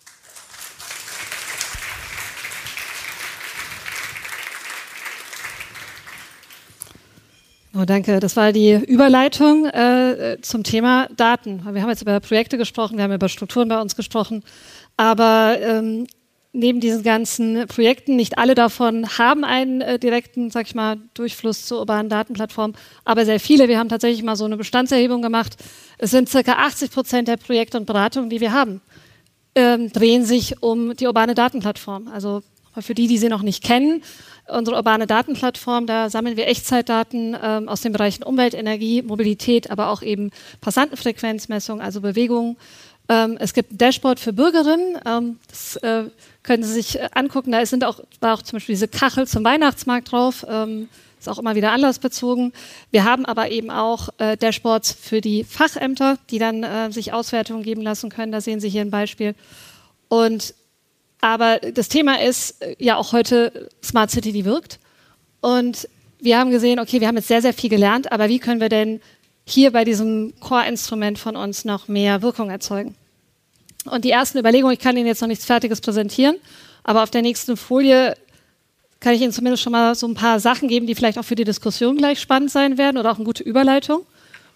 Oh, danke. Das war die Überleitung äh, zum Thema Daten. Wir haben jetzt über Projekte gesprochen, wir haben über Strukturen bei uns gesprochen, aber ähm, neben diesen ganzen Projekten, nicht alle davon haben einen äh, direkten, sag ich mal, Durchfluss zur urbanen Datenplattform, aber sehr viele. Wir haben tatsächlich mal so eine Bestandserhebung gemacht. Es sind circa achtzig Prozent der Projekte und Beratungen, die wir haben, ähm, drehen sich um die urbane Datenplattform. Also für die, die sie noch nicht kennen, unsere urbane Datenplattform, da sammeln wir Echtzeitdaten ähm, aus den Bereichen Umwelt, Energie, Mobilität, aber auch eben Passantenfrequenzmessung, also Bewegung. Ähm, es gibt ein Dashboard für Bürgerinnen, ähm, das äh, können Sie sich äh, angucken. Da sind auch, war auch zum Beispiel diese Kachel zum Weihnachtsmarkt drauf, ähm, ist auch immer wieder anlassbezogen. Wir haben aber eben auch äh, Dashboards für die Fachämter, die dann äh, sich Auswertungen geben lassen können. Da sehen Sie hier ein Beispiel. Und aber das Thema ist äh, ja auch heute Smart City, die wirkt. Und wir haben gesehen, okay, wir haben jetzt sehr, sehr viel gelernt, aber wie können wir denn hier bei diesem Core-Instrument von uns noch mehr Wirkung erzeugen? Und die ersten Überlegungen, ich kann Ihnen jetzt noch nichts Fertiges präsentieren, aber auf der nächsten Folie kann ich Ihnen zumindest schon mal so ein paar Sachen geben, die vielleicht auch für die Diskussion gleich spannend sein werden oder auch eine gute Überleitung.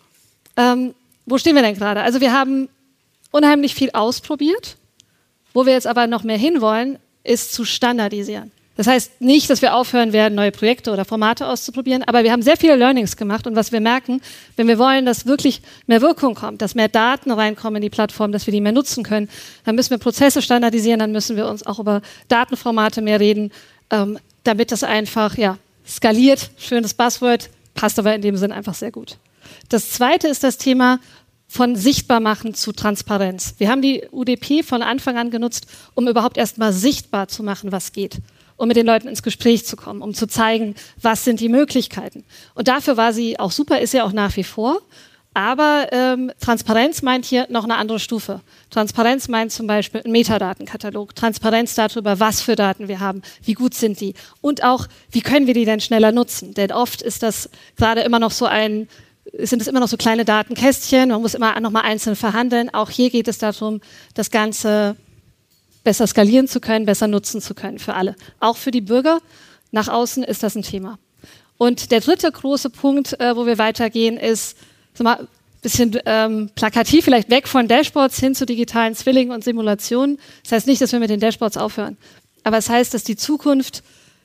Ähm, wo stehen wir denn gerade? Also wir haben unheimlich viel ausprobiert. Wo wir jetzt aber noch mehr hinwollen, ist zu standardisieren. Das heißt nicht, dass wir aufhören werden, neue Projekte oder Formate auszuprobieren, aber wir haben sehr viele Learnings gemacht und was wir merken, wenn wir wollen, dass wirklich mehr Wirkung kommt, dass mehr Daten reinkommen in die Plattform, dass wir die mehr nutzen können, dann müssen wir Prozesse standardisieren, dann müssen wir uns auch über Datenformate mehr reden, ähm, damit das einfach ja, skaliert, schönes Buzzword, passt aber in dem Sinn einfach sehr gut. Das zweite ist das Thema von Sichtbarmachen zu Transparenz. Wir haben die U D P von Anfang an genutzt, um überhaupt erstmal sichtbar zu machen, was geht, um mit den Leuten ins Gespräch zu kommen, um zu zeigen, was sind die Möglichkeiten. Und dafür war sie auch super, ist ja auch nach wie vor. Aber ähm, Transparenz meint hier noch eine andere Stufe. Transparenz meint zum Beispiel einen Metadatenkatalog, Transparenz darüber, was für Daten wir haben, wie gut sind die und auch, wie können wir die denn schneller nutzen. Denn oft ist das gerade immer noch so ein, sind es immer noch so kleine Datenkästchen, man muss immer nochmal einzeln verhandeln. Auch hier geht es darum, das Ganze besser skalieren zu können, besser nutzen zu können für alle. Auch für die Bürger. Nach außen ist das ein Thema. Und der dritte große Punkt, äh, wo wir weitergehen, ist, so mal ein bisschen ähm, plakativ, vielleicht weg von Dashboards hin zu digitalen Zwillingen und Simulationen. Das heißt nicht, dass wir mit den Dashboards aufhören. Aber es das heißt, dass die Zukunft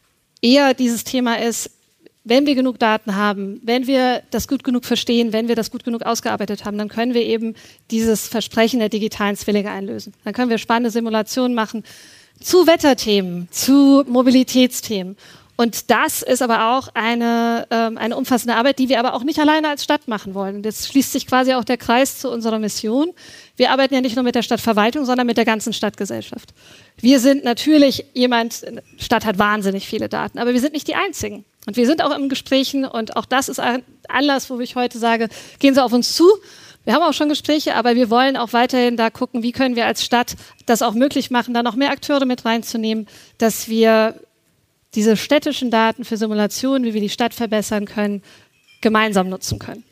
eher dieses Thema ist, wenn wir genug Daten haben, wenn wir das gut genug verstehen, wenn wir das gut genug ausgearbeitet haben, dann können wir eben dieses Versprechen der digitalen Zwillinge einlösen. Dann können wir spannende Simulationen machen zu Wetterthemen, zu Mobilitätsthemen. Und das ist aber auch eine, ähm, eine umfassende Arbeit, die wir aber auch nicht alleine als Stadt machen wollen. Das schließt sich quasi auch der Kreis zu unserer Mission. Wir arbeiten ja nicht nur mit der Stadtverwaltung, sondern mit der ganzen Stadtgesellschaft. Wir sind natürlich jemand, die Stadt hat wahnsinnig viele Daten, aber wir sind nicht die Einzigen. Und wir sind auch in Gesprächen und auch das ist ein Anlass, wo ich heute sage, gehen Sie auf uns zu. Wir haben auch schon Gespräche, aber wir wollen auch weiterhin da gucken, wie können wir als Stadt das auch möglich machen, da noch mehr Akteure mit reinzunehmen, dass wir diese städtischen Daten für Simulationen, wie wir die Stadt verbessern können, gemeinsam nutzen können.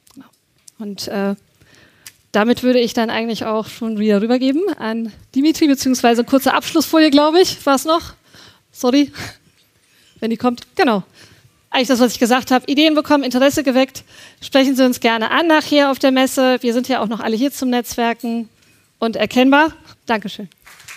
Und äh, damit würde ich dann eigentlich auch schon wieder rübergeben an Dimitri, beziehungsweise kurze Abschlussfolie, glaube ich, war es noch? Sorry, wenn die kommt. Genau. Eigentlich das, was ich gesagt habe. Ideen bekommen, Interesse geweckt. Sprechen Sie uns gerne an nachher auf der Messe. Wir sind ja auch noch alle hier zum Netzwerken und erkennbar. Dankeschön.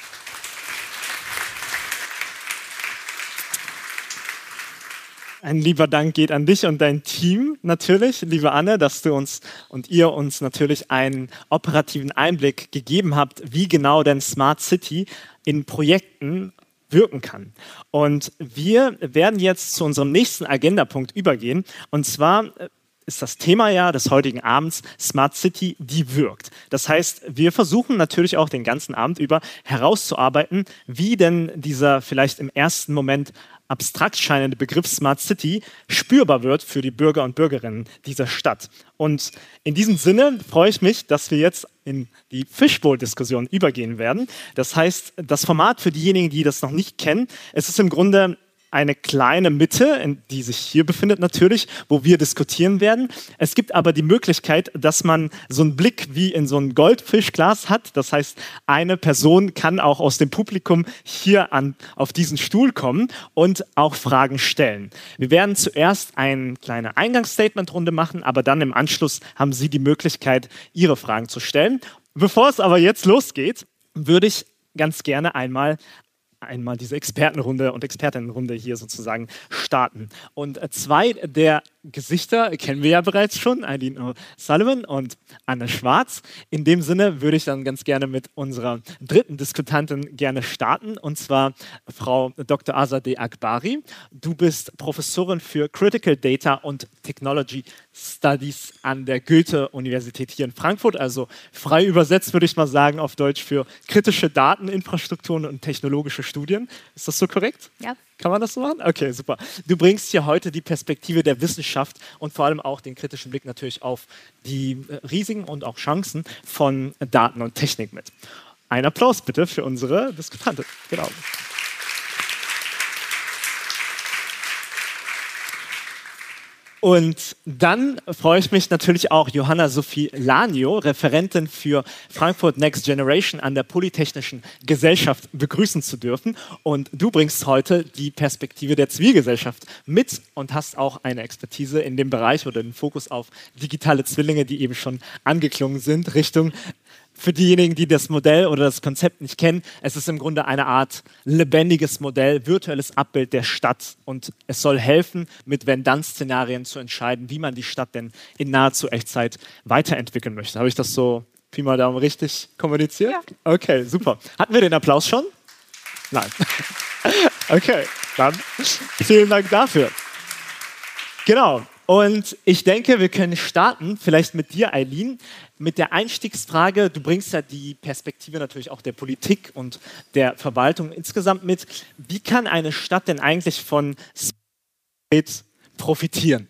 Ein lieber Dank geht an dich und dein Team natürlich, liebe Anne, dass du uns und ihr uns natürlich einen operativen Einblick gegeben habt, wie genau denn Smart City in Projekten wirken kann. Und wir werden jetzt zu unserem nächsten Agendapunkt übergehen. Und zwar ist das Thema ja des heutigen Abends Smart City, die wirkt. Das heißt, wir versuchen natürlich auch den ganzen Abend über herauszuarbeiten, wie denn dieser vielleicht im ersten Moment abstrakt scheinende Begriff Smart City spürbar wird für die Bürger und Bürgerinnen dieser Stadt. Und in diesem Sinne freue ich mich, dass wir jetzt in die Fishbowl-Diskussion übergehen werden. Das heißt, das Format für diejenigen, die das noch nicht kennen, es ist im Grunde eine kleine Mitte, die sich hier befindet natürlich, wo wir diskutieren werden. Es gibt aber die Möglichkeit, dass man so einen Blick wie in so ein Goldfischglas hat. Das heißt, eine Person kann auch aus dem Publikum hier an, auf diesen Stuhl kommen und auch Fragen stellen. Wir werden zuerst eine kleine Eingangsstatement-Runde machen, aber dann im Anschluss haben Sie die Möglichkeit, Ihre Fragen zu stellen. Bevor es aber jetzt losgeht, würde ich ganz gerne einmal einmal diese Expertenrunde und Expertinnenrunde hier sozusagen starten. Und zwei der Gesichter kennen wir ja bereits schon, Eileen O'Sullivan und Anne Schwarz. In dem Sinne würde ich dann ganz gerne mit unserer dritten Diskutantin gerne starten, und zwar Frau Doktor Azadeh Akbari. Du bist Professorin für Critical Data und Technology Studies an der Goethe-Universität hier in Frankfurt, also frei übersetzt würde ich mal sagen auf Deutsch für kritische Dateninfrastrukturen und technologische Studien. Ist das so korrekt? Ja. Kann man das so machen? Okay, super. Du bringst hier heute die Perspektive der Wissenschaft und vor allem auch den kritischen Blick natürlich auf die Risiken und auch Chancen von Daten und Technik mit. Ein Applaus bitte für unsere Diskutantin. Genau. Und dann freue ich mich natürlich auch, Johanna Sophie Lanio, Referentin für Frankfurt Next Generation an der Polytechnischen Gesellschaft, begrüßen zu dürfen. Und du bringst heute die Perspektive der Zivilgesellschaft mit und hast auch eine Expertise in dem Bereich oder den Fokus auf digitale Zwillinge, die eben schon angeklungen sind, Richtung. Für diejenigen, die das Modell oder das Konzept nicht kennen, es ist im Grunde eine Art lebendiges Modell, virtuelles Abbild der Stadt, und es soll helfen, mit Wenn-Dann-Szenarien zu entscheiden, wie man die Stadt denn in nahezu Echtzeit weiterentwickeln möchte. Habe ich das so Pi mal Daumen richtig kommuniziert? Ja. Okay, super. Hatten wir den Applaus schon? Nein. Okay, dann vielen Dank dafür. Genau. Und ich denke, wir können starten, vielleicht mit dir, Eileen, mit der Einstiegsfrage. Du bringst ja die Perspektive natürlich auch der Politik und der Verwaltung insgesamt mit. Wie kann eine Stadt denn eigentlich von Smart profitieren?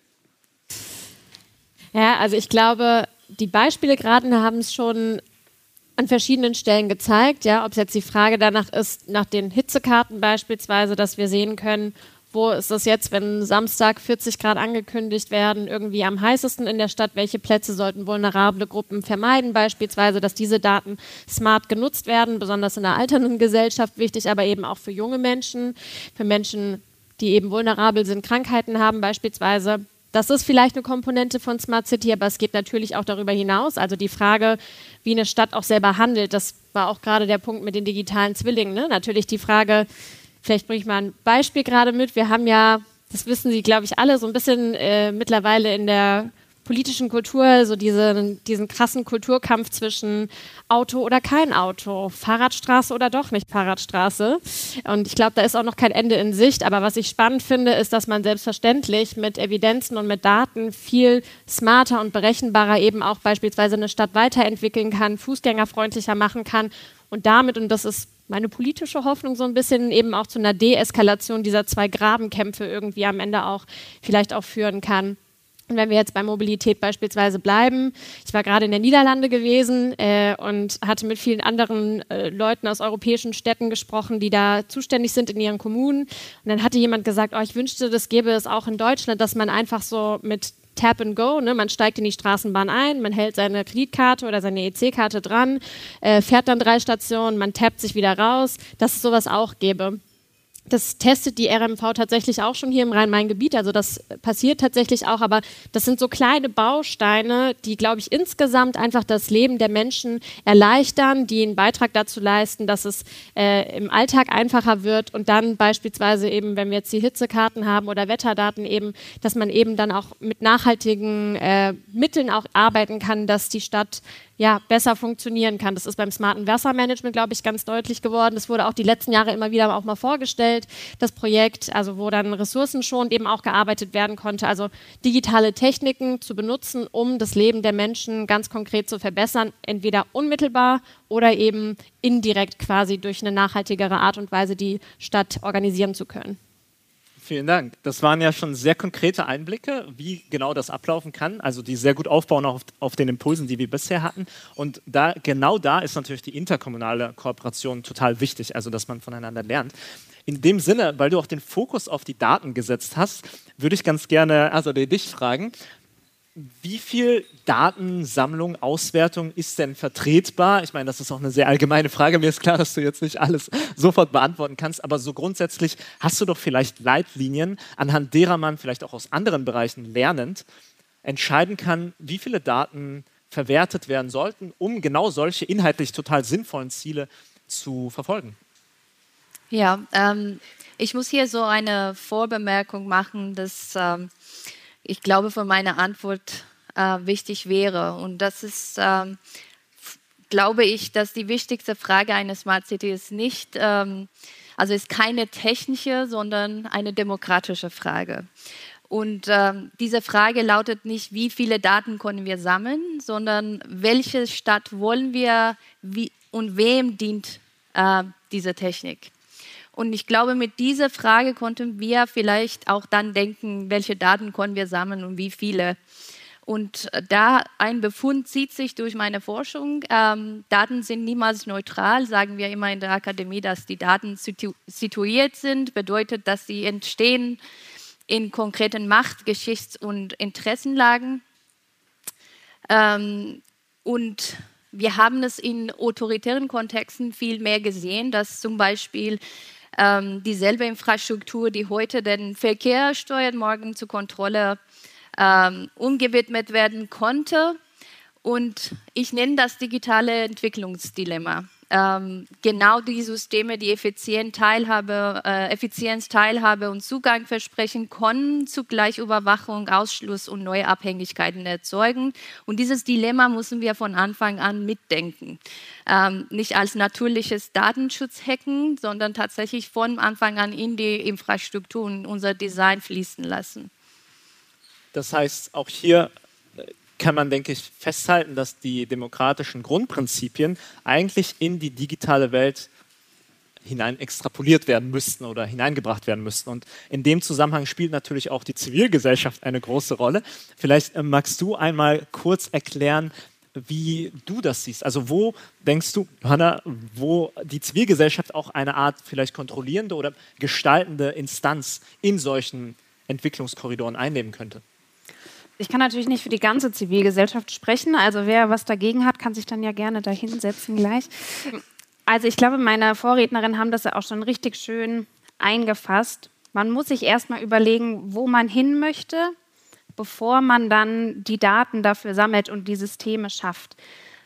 Ja, also ich glaube, die Beispiele gerade haben es schon an verschiedenen Stellen gezeigt. Ja, ob es jetzt die Frage danach ist, nach den Hitzekarten beispielsweise, dass wir sehen können, wo ist es jetzt, wenn Samstag vierzig Grad angekündigt werden, irgendwie am heißesten in der Stadt? Welche Plätze sollten vulnerable Gruppen vermeiden? Beispielsweise, dass diese Daten smart genutzt werden, besonders in der alternden Gesellschaft wichtig, aber eben auch für junge Menschen, für Menschen, die eben vulnerabel sind, Krankheiten haben beispielsweise. Das ist vielleicht eine Komponente von Smart City, aber es geht natürlich auch darüber hinaus. Also die Frage, wie eine Stadt auch selber handelt, das war auch gerade der Punkt mit den digitalen Zwillingen. Ne? Natürlich die Frage, vielleicht bringe ich mal ein Beispiel gerade mit. Wir haben ja, das wissen Sie, glaube ich, alle, so ein bisschen äh, mittlerweile in der politischen Kultur, so diese, diesen krassen Kulturkampf zwischen Auto oder kein Auto, Fahrradstraße oder doch nicht Fahrradstraße. Und ich glaube, da ist auch noch kein Ende in Sicht. Aber was ich spannend finde, ist, dass man selbstverständlich mit Evidenzen und mit Daten viel smarter und berechenbarer eben auch beispielsweise eine Stadt weiterentwickeln kann, fußgängerfreundlicher machen kann und damit, und das ist meine politische Hoffnung, so ein bisschen eben auch zu einer Deeskalation dieser zwei Grabenkämpfe irgendwie am Ende auch vielleicht auch führen kann. Und wenn wir jetzt bei Mobilität beispielsweise bleiben, ich war gerade in den Niederlanden gewesen äh, und hatte mit vielen anderen äh, Leuten aus europäischen Städten gesprochen, die da zuständig sind in ihren Kommunen. Und dann hatte jemand gesagt, oh, ich wünschte, das gäbe es auch in Deutschland, dass man einfach so mit Tap and Go, ne? Man steigt in die Straßenbahn ein, man hält seine Kreditkarte oder seine E C-Karte dran, äh, fährt dann drei Stationen, man tappt sich wieder raus, dass es sowas auch gäbe. Das testet die R M V tatsächlich auch schon hier im Rhein-Main-Gebiet, also das passiert tatsächlich auch, aber das sind so kleine Bausteine, die, glaube ich, insgesamt einfach das Leben der Menschen erleichtern, die einen Beitrag dazu leisten, dass es äh, im Alltag einfacher wird und dann beispielsweise eben, wenn wir jetzt die Hitzekarten haben oder Wetterdaten eben, dass man eben dann auch mit nachhaltigen äh, Mitteln auch arbeiten kann, dass die Stadt ja, besser funktionieren kann. Das ist beim smarten Wassermanagement, glaube ich, ganz deutlich geworden. Das wurde auch die letzten Jahre immer wieder auch mal vorgestellt, das Projekt, also wo dann ressourcenschonend eben auch gearbeitet werden konnte. Also digitale Techniken zu benutzen, um das Leben der Menschen ganz konkret zu verbessern, entweder unmittelbar oder eben indirekt quasi durch eine nachhaltigere Art und Weise die Stadt organisieren zu können. Vielen Dank. Das waren ja schon sehr konkrete Einblicke, wie genau das ablaufen kann, also die sehr gut aufbauen auf, auf den Impulsen, die wir bisher hatten. Und da, genau da ist natürlich die interkommunale Kooperation total wichtig, also dass man voneinander lernt. In dem Sinne, weil du auch den Fokus auf die Daten gesetzt hast, würde ich ganz gerne Azadeh dich fragen, wie viel Datensammlung, Auswertung ist denn vertretbar? Ich meine, das ist auch eine sehr allgemeine Frage. Mir ist klar, dass du jetzt nicht alles sofort beantworten kannst, aber so grundsätzlich hast du doch vielleicht Leitlinien, anhand derer man vielleicht auch aus anderen Bereichen lernend entscheiden kann, wie viele Daten verwertet werden sollten, um genau solche inhaltlich total sinnvollen Ziele zu verfolgen. Ja, ähm, ich muss hier so eine Vorbemerkung machen, dass ähm, ich glaube, für meine Antwort äh, wichtig wäre. Und das ist, ähm, f- glaube ich, dass die wichtigste Frage einer Smart City ist nicht, ähm, also ist keine technische, sondern eine demokratische Frage. Und ähm, diese Frage lautet nicht, wie viele Daten können wir sammeln, sondern welche Stadt wollen wir wie, und wem dient äh, diese Technik. Und ich glaube, mit dieser Frage konnten wir vielleicht auch dann denken, welche Daten können wir sammeln und wie viele. Und da ein Befund zieht sich durch meine Forschung. Ähm, Daten sind niemals neutral, sagen wir immer in der Akademie, dass die Daten situ- situiert sind, bedeutet, dass sie entstehen in konkreten Macht-, Geschichts- und Interessenlagen. Ähm, und wir haben es in autoritären Kontexten viel mehr gesehen, dass zum Beispiel ähm, dieselbe Infrastruktur, die heute den Verkehr steuert, morgen zur Kontrolle ähm, umgewidmet werden konnte. Und ich nenne das digitale Entwicklungsdilemma. Ähm, genau die Systeme, die Effizienz, Teilhabe, äh, Effizienz, Teilhabe und Zugang versprechen, können zugleich Überwachung, Ausschluss und neue Abhängigkeiten erzeugen. Und dieses Dilemma müssen wir von Anfang an mitdenken. Ähm, nicht als natürliches Datenschutzhacken, sondern tatsächlich von Anfang an in die Infrastruktur und unser Design fließen lassen. Das heißt, auch hier kann man, denke ich, festhalten, dass die demokratischen Grundprinzipien eigentlich in die digitale Welt hinein extrapoliert werden müssten oder hineingebracht werden müssten. Und in dem Zusammenhang spielt natürlich auch die Zivilgesellschaft eine große Rolle. Vielleicht äh, magst du einmal kurz erklären, wie du das siehst. Also wo denkst du, Johanna, wo die Zivilgesellschaft auch eine Art vielleicht kontrollierende oder gestaltende Instanz in solchen Entwicklungskorridoren einnehmen könnte? Ich kann natürlich nicht für die ganze Zivilgesellschaft sprechen, also wer was dagegen hat, kann sich dann ja gerne da hinsetzen gleich. Also ich glaube, meine Vorrednerinnen haben das ja auch schon richtig schön eingefasst. Man muss sich erstmal überlegen, wo man hin möchte, bevor man dann die Daten dafür sammelt und die Systeme schafft.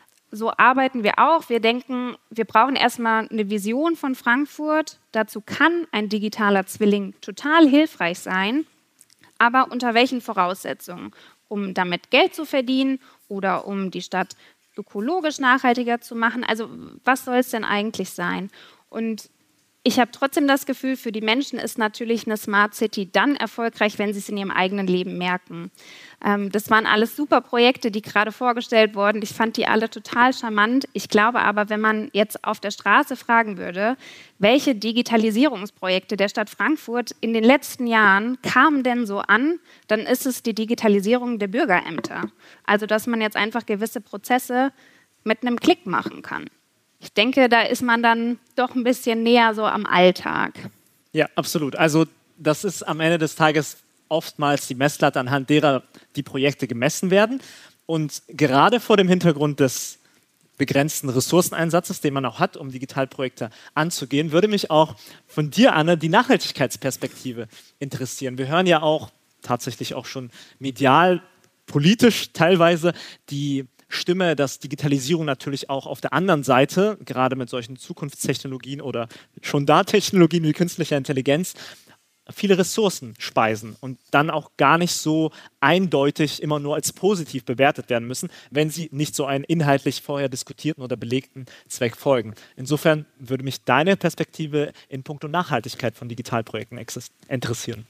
So arbeiten wir auch. Wir denken, wir brauchen erstmal eine Vision von Frankfurt. Dazu kann ein digitaler Zwilling total hilfreich sein. Aber unter welchen Voraussetzungen? Um damit Geld zu verdienen oder um die Stadt ökologisch nachhaltiger zu machen? Also was soll es denn eigentlich sein? Und ich habe trotzdem das Gefühl, für die Menschen ist natürlich eine Smart City dann erfolgreich, wenn sie es in ihrem eigenen Leben merken. Ähm, das waren alles super Projekte, die gerade vorgestellt wurden. Ich fand die alle total charmant. Ich glaube aber, wenn man jetzt auf der Straße fragen würde, welche Digitalisierungsprojekte der Stadt Frankfurt in den letzten Jahren kamen denn so an, dann ist es die Digitalisierung der Bürgerämter. Also dass man jetzt einfach gewisse Prozesse mit einem Klick machen kann. Ich denke, da ist man dann doch ein bisschen näher so am Alltag. Ja, absolut. Also das ist am Ende des Tages oftmals die Messlatte, anhand derer die Projekte gemessen werden. Und gerade vor dem Hintergrund des begrenzten Ressourceneinsatzes, den man auch hat, um Digitalprojekte anzugehen, würde mich auch von dir, Anne, die Nachhaltigkeitsperspektive interessieren. Wir hören ja auch tatsächlich auch schon medial, politisch teilweise die Stimme, dass Digitalisierung natürlich auch auf der anderen Seite, gerade mit solchen Zukunftstechnologien oder schon da Technologien wie künstlicher Intelligenz, viele Ressourcen speisen und dann auch gar nicht so eindeutig immer nur als positiv bewertet werden müssen, wenn sie nicht so einen inhaltlich vorher diskutierten oder belegten Zweck folgen. Insofern würde mich deine Perspektive in puncto Nachhaltigkeit von Digitalprojekten interessieren.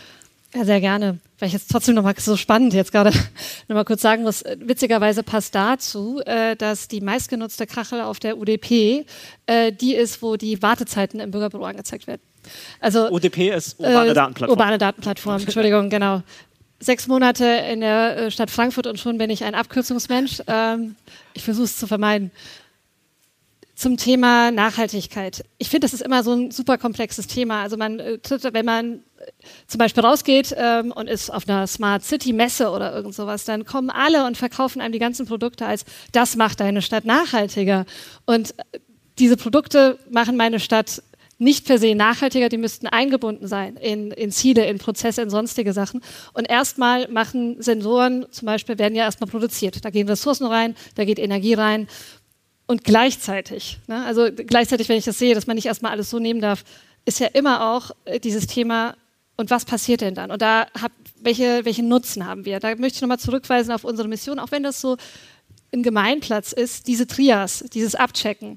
Ja, sehr gerne. Weil ich jetzt trotzdem nochmal so spannend jetzt gerade nochmal kurz sagen muss, witzigerweise passt dazu, äh, dass die meistgenutzte Kachel auf der U D P äh, die ist, wo die Wartezeiten im Bürgerbüro angezeigt werden. Also, U D P ist urbane äh, Datenplattform. Urbane Datenplattform, Entschuldigung, genau. Sechs Monate in der äh, Stadt Frankfurt und schon bin ich ein Abkürzungsmensch. Ähm, ich versuche es zu vermeiden. Zum Thema Nachhaltigkeit. Ich finde, das ist immer so ein super komplexes Thema. Also man, wenn man zum Beispiel rausgeht ähm, und ist auf einer Smart City Messe oder irgend sowas, dann kommen alle und verkaufen einem die ganzen Produkte als, das macht deine Stadt nachhaltiger. Und diese Produkte machen meine Stadt nicht per se nachhaltiger, die müssten eingebunden sein in, in Ziele, in Prozesse, in sonstige Sachen. Und erstmal machen Sensoren, zum Beispiel, werden ja erstmal produziert. Da gehen Ressourcen rein, da geht Energie rein. Und gleichzeitig, ne, also gleichzeitig, wenn ich das sehe, dass man nicht erstmal alles so nehmen darf, ist ja immer auch äh, dieses Thema, Und was passiert denn dann? Und da hab, welche, welche Nutzen haben wir? Da möchte ich nochmal zurückweisen auf unsere Mission, auch wenn das so ein Gemeinplatz ist, diese Trias, dieses Abchecken.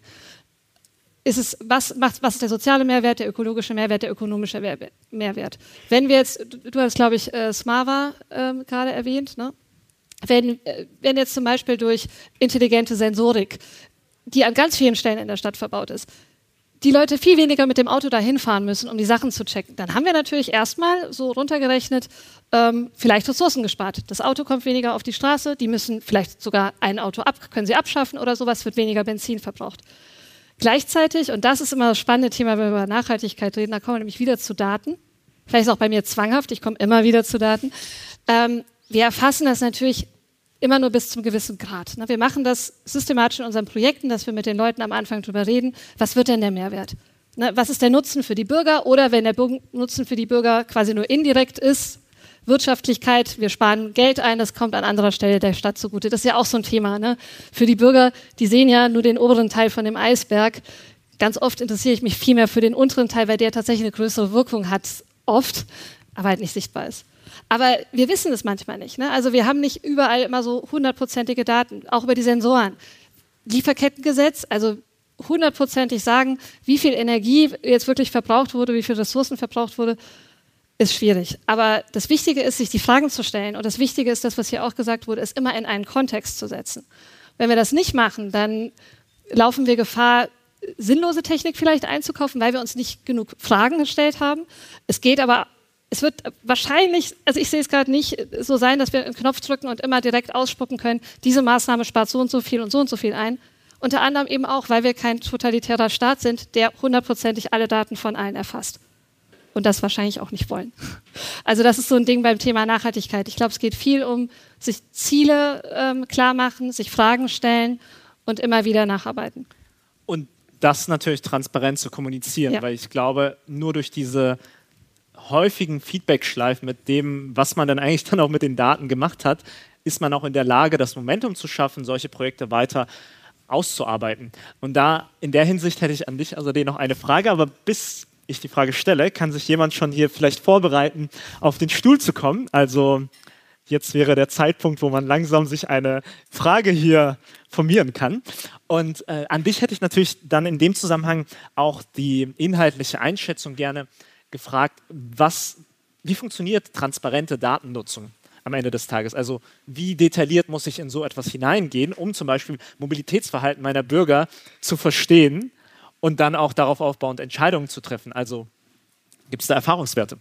Ist es, was, macht, was ist der soziale Mehrwert, der ökologische Mehrwert, der ökonomische Mehrwert? Wenn wir jetzt, du hast, glaube ich, äh, Smava äh, gerade erwähnt, ne? wenn, äh, wenn jetzt zum Beispiel durch intelligente Sensorik, die an ganz vielen Stellen in der Stadt verbaut ist, die Leute viel weniger mit dem Auto dahin fahren müssen, um die Sachen zu checken, dann haben wir natürlich erstmal so runtergerechnet, ähm, vielleicht Ressourcen gespart. Das Auto kommt weniger auf die Straße, die müssen vielleicht sogar ein Auto ab, können sie abschaffen oder sowas, wird weniger Benzin verbraucht. Gleichzeitig, und das ist immer das spannende Thema, wenn wir über Nachhaltigkeit reden, da kommen wir nämlich wieder zu Daten. Vielleicht ist es auch bei mir zwanghaft, ich komme immer wieder zu Daten. Ähm, wir erfassen das natürlich immer nur bis zum gewissen Grad. Ne? Wir machen das systematisch in unseren Projekten, dass wir mit den Leuten am Anfang darüber reden, was wird denn der Mehrwert? Ne? Was ist der Nutzen für die Bürger? Oder wenn der Bur- Nutzen für die Bürger quasi nur indirekt ist, Wirtschaftlichkeit, wir sparen Geld ein, das kommt an anderer Stelle der Stadt zugute. Das ist ja auch so ein Thema. Ne? Für die Bürger, die sehen ja nur den oberen Teil von dem Eisberg. Ganz oft interessiere ich mich viel mehr für den unteren Teil, weil der tatsächlich eine größere Wirkung hat, oft, aber halt nicht sichtbar ist. Aber wir wissen es manchmal nicht. Ne? Also wir haben nicht überall immer so hundertprozentige Daten, auch über die Sensoren. Lieferkettengesetz, also hundertprozentig sagen, wie viel Energie jetzt wirklich verbraucht wurde, wie viel Ressourcen verbraucht wurde, ist schwierig. Aber das Wichtige ist, sich die Fragen zu stellen. Und das Wichtige ist, das, was hier auch gesagt wurde, ist immer in einen Kontext zu setzen. Wenn wir das nicht machen, dann laufen wir Gefahr, sinnlose Technik vielleicht einzukaufen, weil wir uns nicht genug Fragen gestellt haben. Es geht aber, es wird wahrscheinlich, also ich sehe es gerade nicht so sein, dass wir einen Knopf drücken und immer direkt ausspucken können, diese Maßnahme spart so und so viel und so und so viel ein. Unter anderem eben auch, weil wir kein totalitärer Staat sind, der hundertprozentig alle Daten von allen erfasst. Und das wahrscheinlich auch nicht wollen. Also das ist so ein Ding beim Thema Nachhaltigkeit. Ich glaube, es geht viel um sich Ziele ähm, klar machen, sich Fragen stellen und immer wieder nacharbeiten. Und das natürlich transparent zu kommunizieren, ja. Weil ich glaube, nur durch diese häufigen Feedback-Schleifen mit dem, was man dann eigentlich dann auch mit den Daten gemacht hat, ist man auch in der Lage, das Momentum zu schaffen, solche Projekte weiter auszuarbeiten. Und da in der Hinsicht hätte ich an dich, also noch eine Frage, aber bis ich die Frage stelle, kann sich jemand schon hier vielleicht vorbereiten, auf den Stuhl zu kommen. Also jetzt wäre der Zeitpunkt, wo man langsam sich eine Frage hier formieren kann. Und äh, an dich hätte ich natürlich dann in dem Zusammenhang auch die inhaltliche Einschätzung gerne gefragt, was, wie funktioniert transparente Datennutzung am Ende des Tages? Also wie detailliert muss ich in so etwas hineingehen, um zum Beispiel Mobilitätsverhalten meiner Bürger zu verstehen und dann auch darauf aufbauend Entscheidungen zu treffen. Also gibt es da Erfahrungswerte?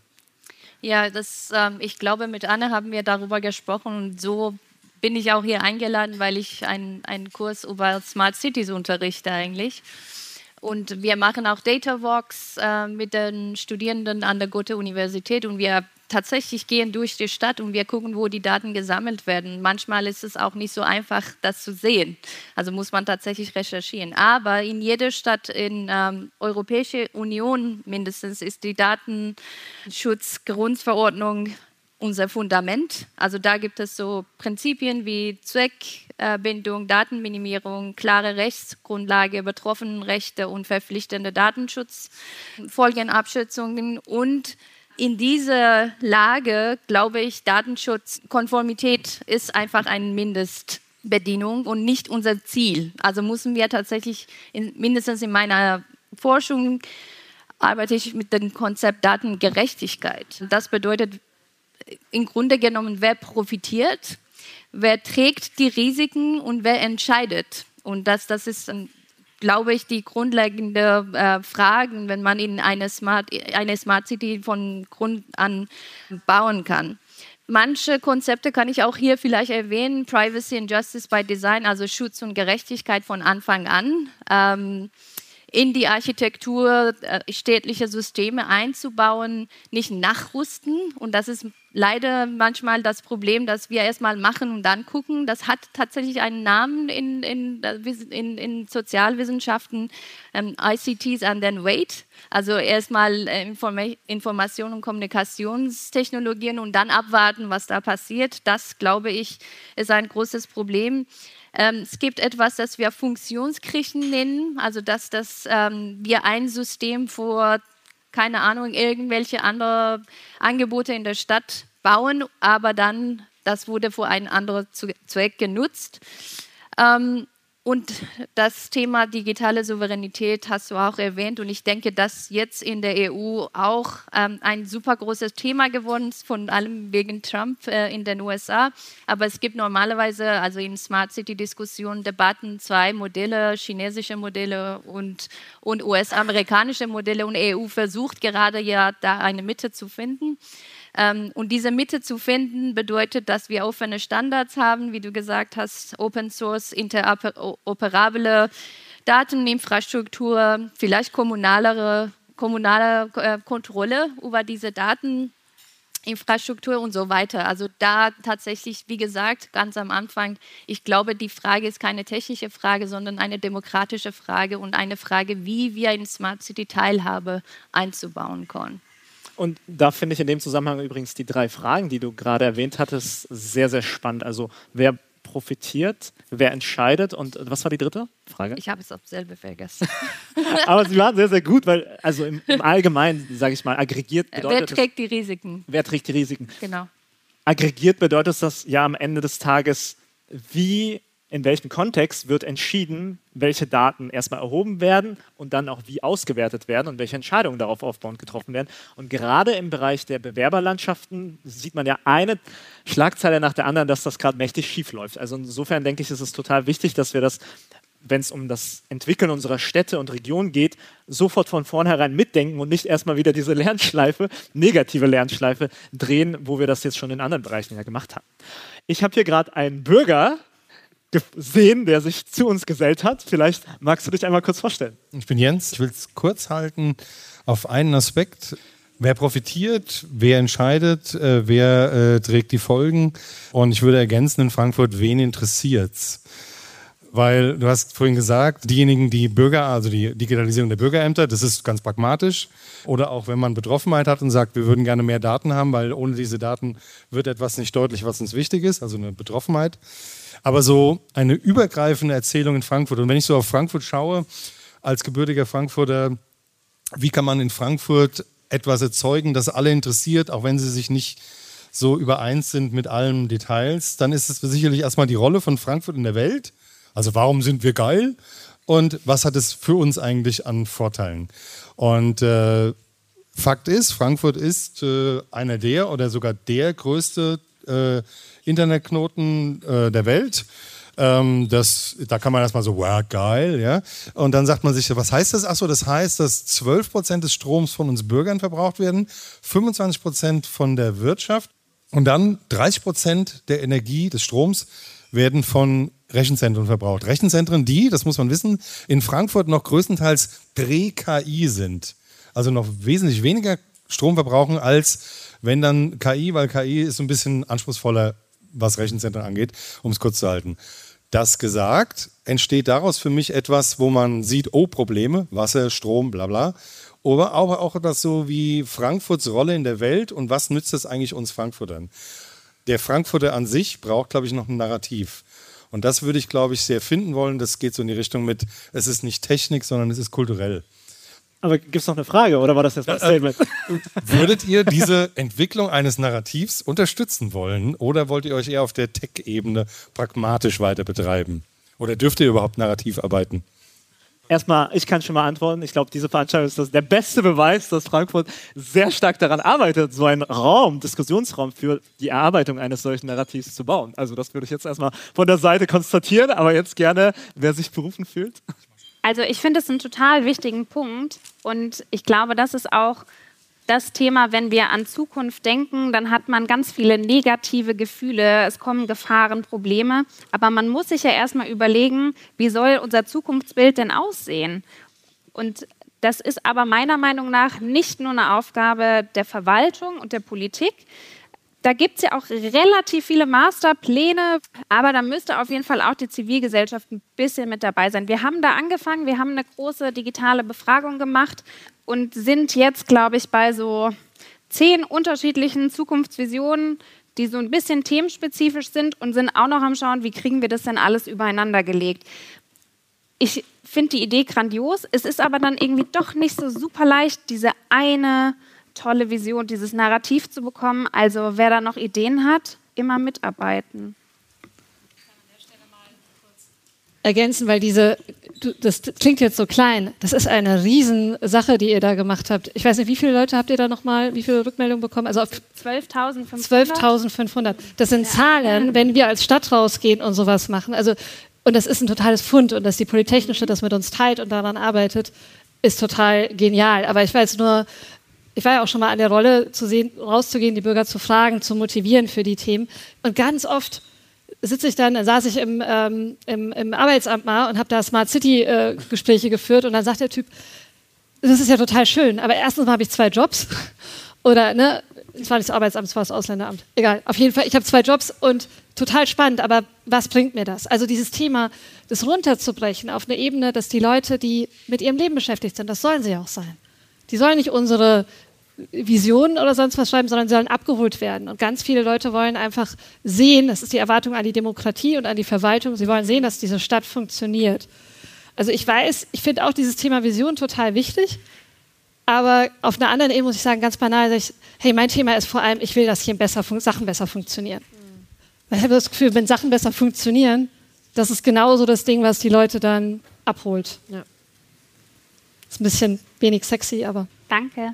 Ja, das, ähm, ich glaube, mit Anne haben wir darüber gesprochen und so bin ich auch hier eingeladen, weil ich einen, einen Kurs über Smart Cities unterrichte eigentlich. Und wir machen auch Data Walks äh, mit den Studierenden an der Goethe-Universität und wir tatsächlich gehen durch die Stadt und wir gucken, wo die Daten gesammelt werden. Manchmal ist es auch nicht so einfach, das zu sehen. Also muss man tatsächlich recherchieren. Aber in jeder Stadt in ähm, Europäischer Union mindestens ist die Datenschutzgrundverordnung unser Fundament. Also da gibt es so Prinzipien wie Zweckbindung, Datenminimierung, klare Rechtsgrundlage, Betroffenenrechte und verpflichtende Datenschutz, Folgenabschätzungen und in dieser Lage, glaube ich, Datenschutzkonformität ist einfach eine Mindestbedienung und nicht unser Ziel. Also müssen wir tatsächlich, in, mindestens in meiner Forschung, arbeite ich mit dem Konzept Datengerechtigkeit. Das bedeutet im Grunde genommen, wer profitiert, wer trägt die Risiken und wer entscheidet. Und das, das ist ein glaube ich, die grundlegende äh, Fragen, wenn man in eine Smart, eine Smart City von Grund an bauen kann. Manche Konzepte kann ich auch hier vielleicht erwähnen, Privacy and Justice by Design, also Schutz und Gerechtigkeit von Anfang an, ähm, in die Architektur äh, städtliche Systeme einzubauen, nicht nachrüsten. Und das ist leider manchmal das Problem, dass wir erstmal machen und dann gucken. Das hat tatsächlich einen Namen in, in, in, in Sozialwissenschaften, ähm, I C Ts and then wait. Also erstmal äh, Inform- Information- und Kommunikationstechnologien und dann abwarten, was da passiert. Das, glaube ich, ist ein großes Problem. Ähm, es gibt etwas, das wir Funktionskirchen nennen, also dass das, ähm, wir ein System vor keine Ahnung, irgendwelche andere Angebote in der Stadt bauen, aber dann, das wurde für einen anderen Zweck genutzt. Ähm, Und das Thema digitale Souveränität hast du auch erwähnt. Und ich denke, dass jetzt in der E U auch ähm, ein super großes Thema geworden ist, von allem wegen Trump äh, in den U S A. Aber es gibt normalerweise, also in Smart City-Diskussionen, Debatten, zwei Modelle, chinesische Modelle und, und U S-amerikanische Modelle. Und E U versucht gerade ja, da eine Mitte zu finden. Ähm, und diese Mitte zu finden, bedeutet, dass wir offene Standards haben, wie du gesagt hast, Open Source, interoperable Dateninfrastruktur, vielleicht kommunalere, kommunale äh, Kontrolle über diese Dateninfrastruktur und so weiter. Also da tatsächlich, wie gesagt, ganz am Anfang, ich glaube, die Frage ist keine technische Frage, sondern eine demokratische Frage und eine Frage, wie wir in Smart City Teilhabe einzubauen können. Und da finde ich in dem Zusammenhang übrigens die drei Fragen, die du gerade erwähnt hattest, sehr, sehr spannend. Also wer profitiert, wer entscheidet und was war die dritte Frage? Ich habe es auf selber vergessen. Aber sie waren sehr, sehr gut, weil also im, im Allgemeinen, sage ich mal, aggregiert bedeutet Wer trägt die Risiken? Wer trägt die Risiken? Genau. Aggregiert bedeutet das ja am Ende des Tages, wie in welchem Kontext wird entschieden, welche Daten erstmal erhoben werden und dann auch wie ausgewertet werden und welche Entscheidungen darauf aufbauend getroffen werden. Und gerade im Bereich der Bewerberlandschaften sieht man ja eine Schlagzeile nach der anderen, dass das gerade mächtig schief läuft. Also insofern denke ich, ist es total wichtig, dass wir das, wenn es um das Entwickeln unserer Städte und Regionen geht, sofort von vornherein mitdenken und nicht erstmal wieder diese Lernschleife, negative Lernschleife drehen, wo wir das jetzt schon in anderen Bereichen ja gemacht haben. Ich habe hier gerade einen Bürger gesehen, der sich zu uns gesellt hat. Vielleicht magst du dich einmal kurz vorstellen. Ich bin Jens. Ich will es kurz halten auf einen Aspekt. Wer profitiert, wer entscheidet, äh, wer äh, trägt die Folgen. Und ich würde ergänzen in Frankfurt, wen interessiert's? Weil du hast vorhin gesagt, diejenigen, die Bürger, also die Digitalisierung der Bürgerämter, das ist ganz pragmatisch. Oder auch wenn man Betroffenheit hat und sagt, wir würden gerne mehr Daten haben, weil ohne diese Daten wird etwas nicht deutlich, was uns wichtig ist, also eine Betroffenheit. Aber so eine übergreifende Erzählung in Frankfurt. Und wenn ich so auf Frankfurt schaue, als gebürtiger Frankfurter, wie kann man in Frankfurt etwas erzeugen, das alle interessiert, auch wenn sie sich nicht so übereins sind mit allen Details, dann ist es sicherlich erstmal die Rolle von Frankfurt in der Welt. Also warum sind wir geil? Und was hat es für uns eigentlich an Vorteilen? Und äh, Fakt ist, Frankfurt ist äh, einer der oder sogar der größte äh, Internetknoten äh, der Welt. Ähm, das, da kann man erstmal so, wow, geil, ja. Und dann sagt man sich, was heißt das? Achso, das heißt, dass zwölf Prozent des Stroms von uns Bürgern verbraucht werden, fünfundzwanzig Prozent von der Wirtschaft und dann dreißig Prozent der Energie des Stroms werden von Rechenzentren verbraucht. Rechenzentren, die, das muss man wissen, in Frankfurt noch größtenteils Prä-K I sind. Also noch wesentlich weniger Strom verbrauchen als wenn dann K I, weil K I ist so ein bisschen anspruchsvoller, was Rechenzentren angeht, um es kurz zu halten. Das gesagt, entsteht daraus für mich etwas, wo man sieht, oh, Probleme, Wasser, Strom, bla bla. Aber auch etwas so wie Frankfurts Rolle in der Welt und was nützt das eigentlich uns Frankfurtern? Der Frankfurter an sich braucht, glaube ich, noch ein Narrativ. Und das würde ich, glaube ich, sehr finden wollen. Das geht so in die Richtung mit, es ist nicht Technik, sondern es ist kulturell. Aber gibt es noch eine Frage oder war das jetzt ein Statement? Würdet ihr diese Entwicklung eines Narrativs unterstützen wollen oder wollt ihr euch eher auf der Tech-Ebene pragmatisch weiter betreiben? Oder dürft ihr überhaupt narrativ arbeiten? Erstmal, ich kann schon mal antworten. Ich glaube, diese Veranstaltung ist das der beste Beweis, dass Frankfurt sehr stark daran arbeitet, so einen Raum, Diskussionsraum für die Erarbeitung eines solchen Narrativs zu bauen. Also das würde ich jetzt erstmal von der Seite konstatieren, aber jetzt gerne, wer sich berufen fühlt. Also ich finde es einen total wichtigen Punkt und ich glaube, das ist auch das Thema, wenn wir an Zukunft denken, dann hat man ganz viele negative Gefühle, es kommen Gefahren, Probleme, aber man muss sich ja erstmal überlegen, wie soll unser Zukunftsbild denn aussehen? Und das ist aber meiner Meinung nach nicht nur eine Aufgabe der Verwaltung und der Politik. Da gibt es ja auch relativ viele Masterpläne, aber da müsste auf jeden Fall auch die Zivilgesellschaft ein bisschen mit dabei sein. Wir haben da angefangen, wir haben eine große digitale Befragung gemacht und sind jetzt, glaube ich, bei so zehn unterschiedlichen Zukunftsvisionen, die so ein bisschen themenspezifisch sind und sind auch noch am Schauen, wie kriegen wir das denn alles übereinander gelegt. ich finde die Idee grandios. Es ist aber dann irgendwie doch nicht so super leicht, diese eine tolle Vision, dieses Narrativ zu bekommen. Also wer da noch Ideen hat, immer mitarbeiten. Ergänzen, weil diese, du, das klingt jetzt so klein, das ist eine Riesensache, die ihr da gemacht habt. Ich weiß nicht, wie viele Leute habt ihr da nochmal, wie viele Rückmeldungen bekommen? Also zwölftausendfünfhundert. zwölftausendfünfhundert. Das sind ja Zahlen, wenn wir als Stadt rausgehen und sowas machen. Also, und das ist ein totales Fund und dass die Polytechnische das mit uns teilt und daran arbeitet, ist total genial. Aber ich weiß nur, ich war ja auch schon mal an der Rolle, zu sehen, rauszugehen, die Bürger zu fragen, zu motivieren für die Themen. Und ganz oft sitze ich dann, saß ich im, ähm, im, im Arbeitsamt mal und habe da Smart City äh, Gespräche geführt und dann sagt der Typ, das ist ja total schön, aber erstens mal habe ich zwei Jobs oder, ne, es war nicht das Arbeitsamt, es war das Ausländeramt, egal, auf jeden Fall, ich habe zwei Jobs und total spannend, aber was bringt mir das? Also dieses Thema, das runterzubrechen auf eine Ebene, dass die Leute, die mit ihrem Leben beschäftigt sind, das sollen sie auch sein. Die sollen nicht unsere Visionen oder sonst was schreiben, sondern sie sollen abgeholt werden. Und ganz viele Leute wollen einfach sehen, das ist die Erwartung an die Demokratie und an die Verwaltung, sie wollen sehen, dass diese Stadt funktioniert. Also ich weiß, ich finde auch dieses Thema Vision total wichtig, aber auf einer anderen Ebene muss ich sagen, ganz banal, sage ich, hey, mein Thema ist vor allem, ich will, dass hier besser Sachen besser funktionieren. Mhm. Weil ich habe das Gefühl, wenn Sachen besser funktionieren, das ist genauso das Ding, was die Leute dann abholt. Ja. Ist ein bisschen wenig sexy, aber... Danke.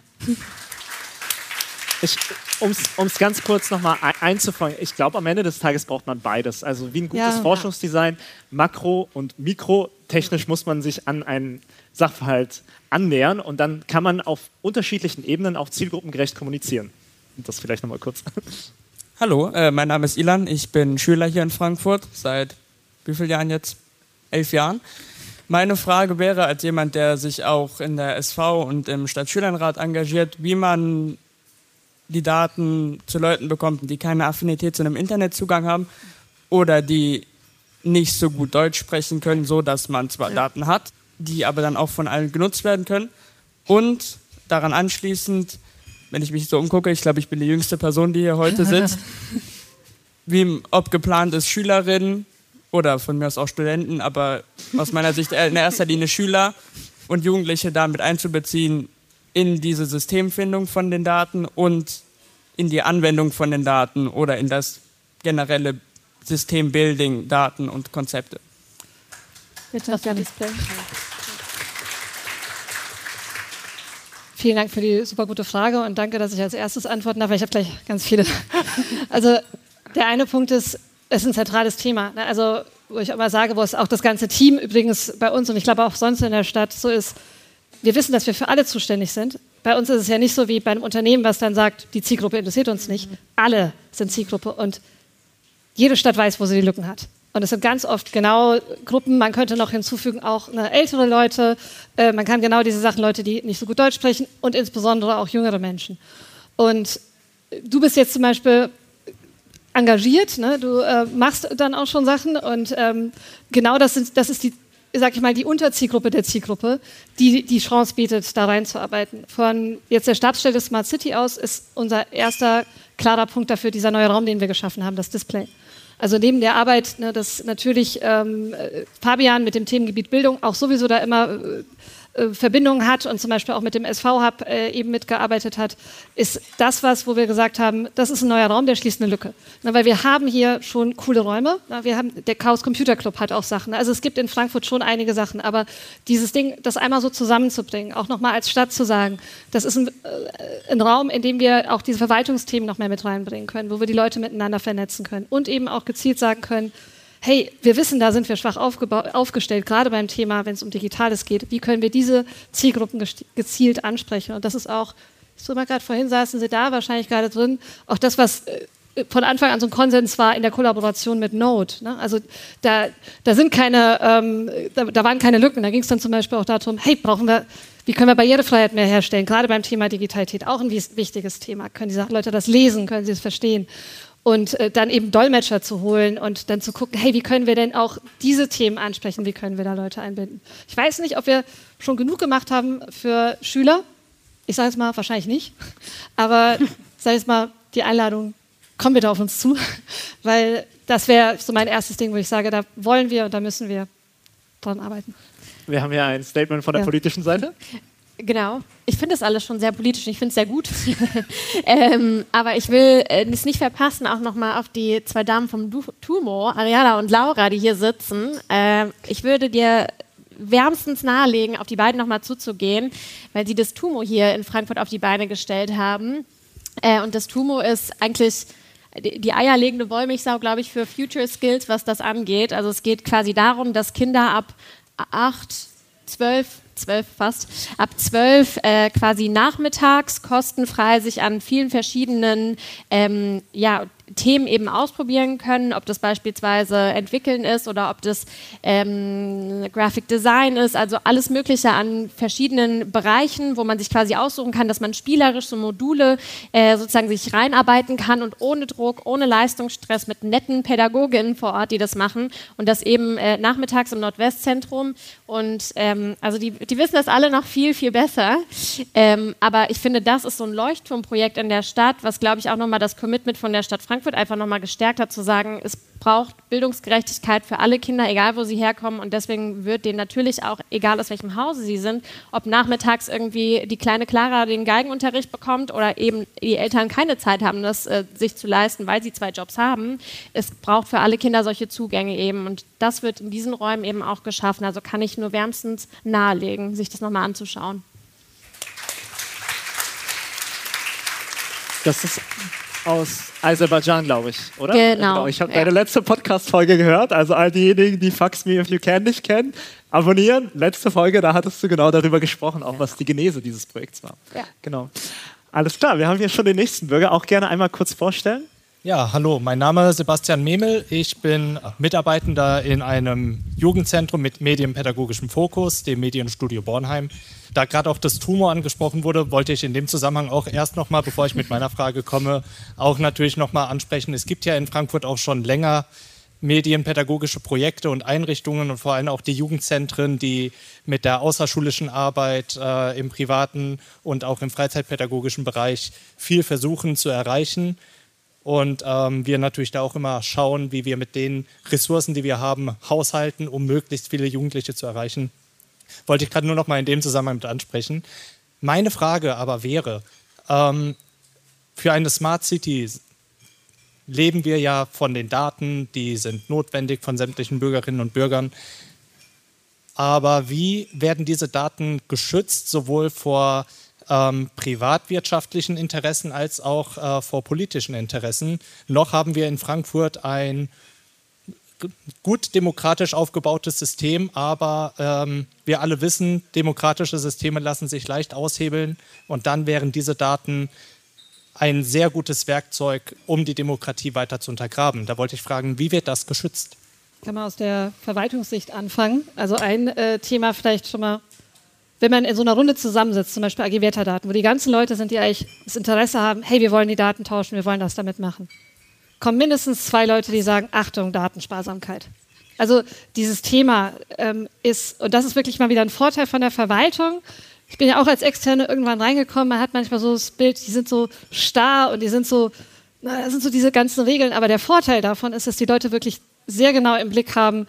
Um es ganz kurz nochmal einzufangen, ich glaube, am Ende des Tages braucht man beides. Also wie ein gutes ja, Forschungsdesign, makro- und mikrotechnisch muss man sich an einen Sachverhalt annähern und dann kann man auf unterschiedlichen Ebenen auch zielgruppengerecht kommunizieren. Das vielleicht nochmal kurz. Hallo, äh, mein Name ist Ilan, ich bin Schüler hier in Frankfurt, seit wie vielen Jahren jetzt? Elf Jahren. Meine Frage wäre, als jemand, der sich auch in der S V und im Stadtschülerenrat engagiert, wie man die Daten zu Leuten bekommt, die keine Affinität zu einem Internetzugang haben oder die nicht so gut Deutsch sprechen können, so dass man zwar ja. Daten hat, die aber dann auch von allen genutzt werden können. Und daran anschließend, wenn ich mich so umgucke, ich glaube, ich bin die jüngste Person, die hier heute sitzt, wie, ob geplant ist, Schülerinnen oder von mir aus auch Studenten, aber aus meiner Sicht in erster Linie Schüler und Jugendliche damit einzubeziehen, in diese Systemfindung von den Daten und in die Anwendung von den Daten oder in das generelle Systembuilding, Daten und Konzepte. Bitte auf das Display. Vielen Dank für die super gute Frage und danke, dass ich als erstes antworten darf, weil ich habe gleich ganz viele. Also der eine Punkt ist, es ist ein zentrales Thema. Also wo ich immer sage, wo es auch das ganze Team übrigens bei uns und ich glaube auch sonst in der Stadt so ist, wir wissen, dass wir für alle zuständig sind. Bei uns ist es ja nicht so wie bei einem Unternehmen, was dann sagt, die Zielgruppe interessiert uns nicht. Alle sind Zielgruppe und jede Stadt weiß, wo sie die Lücken hat. Und es sind ganz oft genau Gruppen, man könnte noch hinzufügen, auch eine ältere Leute, äh, man kann genau diese Sachen, Leute, die nicht so gut Deutsch sprechen und insbesondere auch jüngere Menschen. Und du bist jetzt zum Beispiel engagiert, ne? Du äh, machst dann auch schon Sachen und ähm, genau das, sind, das ist die, sag ich mal, die Unterzielgruppe der Zielgruppe, die die Chance bietet, da reinzuarbeiten. Von jetzt der Stabsstelle Smart City aus ist unser erster klarer Punkt dafür dieser neue Raum, den wir geschaffen haben, das Display. Also neben der Arbeit, ne, dass natürlich ähm, Fabian mit dem Themengebiet Bildung auch sowieso da immer äh, Verbindungen hat und zum Beispiel auch mit dem S V-Hub äh, eben mitgearbeitet hat, ist das was, wo wir gesagt haben, das ist ein neuer Raum, der schließt eine Lücke. Na, weil wir haben hier schon coole Räume. Na, wir haben, der Chaos Computer Club hat auch Sachen. Also es gibt in Frankfurt schon einige Sachen, aber dieses Ding, das einmal so zusammenzubringen, auch nochmal als Stadt zu sagen, das ist ein, äh, ein Raum, in dem wir auch diese Verwaltungsthemen noch mehr mit reinbringen können, wo wir die Leute miteinander vernetzen können und eben auch gezielt sagen können, hey, wir wissen, da sind wir schwach aufgestellt, gerade beim Thema, wenn es um Digitales geht. Wie können wir diese Zielgruppen gezielt ansprechen? Und das ist auch, so mal gerade vorhin saßen Sie da, wahrscheinlich gerade drin, auch das, was äh, von Anfang an so ein Konsens war in der Kollaboration mit Node. Ne? Also da, da sind keine, ähm, da, da waren keine Lücken. Da ging es dann zum Beispiel auch darum, hey, brauchen wir, wie können wir Barrierefreiheit mehr herstellen? Gerade beim Thema Digitalität, auch ein wichtiges Thema. Können die Leute das lesen? Können sie es verstehen? Und äh, dann eben Dolmetscher zu holen und dann zu gucken, hey, wie können wir denn auch diese Themen ansprechen, wie können wir da Leute einbinden. Ich weiß nicht, ob wir schon genug gemacht haben für Schüler. Ich sage es mal, wahrscheinlich nicht. Aber sage ich mal, die Einladung, komm bitte auf uns zu, weil das wäre so mein erstes Ding, wo ich sage, da wollen wir und da müssen wir dran arbeiten. Wir haben ja ein Statement von der Ja. politischen Seite. Genau. Ich finde das alles schon sehr politisch. Ich finde es sehr gut. ähm, aber ich will äh, es nicht verpassen, auch nochmal auf die zwei Damen vom du Tumo, Ariana und Laura, die hier sitzen. Äh, ich würde dir wärmstens nahelegen, auf die beiden nochmal zuzugehen, weil sie das Tumo hier in Frankfurt auf die Beine gestellt haben. Äh, und das Tumo ist eigentlich die, die eierlegende Wollmilchsau, glaube ich, für Future Skills, was das angeht. Also es geht quasi darum, dass Kinder ab acht, zwölf, zwölf fast, ab zwölf äh, quasi nachmittags kostenfrei sich an vielen verschiedenen ähm, ja, Themen eben ausprobieren können, ob das beispielsweise Entwickeln ist oder ob das ähm, Graphic Design ist, also alles Mögliche an verschiedenen Bereichen, wo man sich quasi aussuchen kann, dass man spielerisch so Module äh, sozusagen sich reinarbeiten kann und ohne Druck, ohne Leistungsstress mit netten Pädagoginnen vor Ort, die das machen und das eben äh, nachmittags im Nordwestzentrum und ähm, also die, die wissen das alle noch viel, viel besser, ähm, aber ich finde, das ist so ein Leuchtturmprojekt in der Stadt, was glaube ich auch nochmal das Commitment von der Stadt Frankfurt einfach nochmal gestärkt hat, zu sagen, es braucht Bildungsgerechtigkeit für alle Kinder, egal wo sie herkommen und deswegen wird denen natürlich auch, egal aus welchem Hause sie sind, ob nachmittags irgendwie die kleine Clara den Geigenunterricht bekommt oder eben die Eltern keine Zeit haben, das äh, sich zu leisten, weil sie zwei Jobs haben. Es braucht für alle Kinder solche Zugänge eben und das wird in diesen Räumen eben auch geschaffen. Also kann ich nur wärmstens nahelegen, sich das nochmal anzuschauen. Das ist aus Aserbaidschan, glaube ich, oder? Genau. Ich habe ja. deine letzte Podcast-Folge gehört. Also all diejenigen, die Fucks Me If You Can nicht kennen, abonnieren. Letzte Folge, da hattest du genau darüber gesprochen, auch was die Genese dieses Projekts war. Ja. Genau. Alles klar, wir haben hier schon den nächsten Bürger. Auch gerne einmal kurz vorstellen. Ja, hallo, mein Name ist Sebastian Memel. Ich bin Mitarbeitender in einem Jugendzentrum mit medienpädagogischem Fokus, dem Medienstudio Bornheim. Da gerade auch das Tumo angesprochen wurde, wollte ich in dem Zusammenhang auch erst nochmal, bevor ich mit meiner Frage komme, auch natürlich nochmal ansprechen. Es gibt ja in Frankfurt auch schon länger medienpädagogische Projekte und Einrichtungen und vor allem auch die Jugendzentren, die mit der außerschulischen Arbeit äh, im privaten und auch im freizeitpädagogischen Bereich viel versuchen zu erreichen. Und ähm, wir natürlich da auch immer schauen, wie wir mit den Ressourcen, die wir haben, haushalten, um möglichst viele Jugendliche zu erreichen. Wollte ich gerade nur noch mal in dem Zusammenhang mit ansprechen. Meine Frage aber wäre, ähm, für eine Smart City leben wir ja von den Daten, die sind notwendig von sämtlichen Bürgerinnen und Bürgern. Aber wie werden diese Daten geschützt, sowohl vor Ähm, privatwirtschaftlichen Interessen als auch äh, vor politischen Interessen? Noch haben wir in Frankfurt ein gut demokratisch aufgebautes System, aber ähm, wir alle wissen, demokratische Systeme lassen sich leicht aushebeln und dann wären diese Daten ein sehr gutes Werkzeug, um die Demokratie weiter zu untergraben. Da wollte ich fragen, wie wird das geschützt? Kann man aus der Verwaltungssicht anfangen. Also ein äh, Thema vielleicht schon mal, wenn man in so einer Runde zusammensitzt, zum Beispiel A G-Metadaten, wo die ganzen Leute sind, die eigentlich das Interesse haben, hey, wir wollen die Daten tauschen, wir wollen das damit machen, kommen mindestens zwei Leute, die sagen, Achtung, Datensparsamkeit. Also dieses Thema ähm, ist, und das ist wirklich mal wieder ein Vorteil von der Verwaltung. Ich bin ja auch als Externe irgendwann reingekommen, man hat manchmal so das Bild, die sind so starr und die sind so, na, das sind so diese ganzen Regeln, aber der Vorteil davon ist, dass die Leute wirklich sehr genau im Blick haben,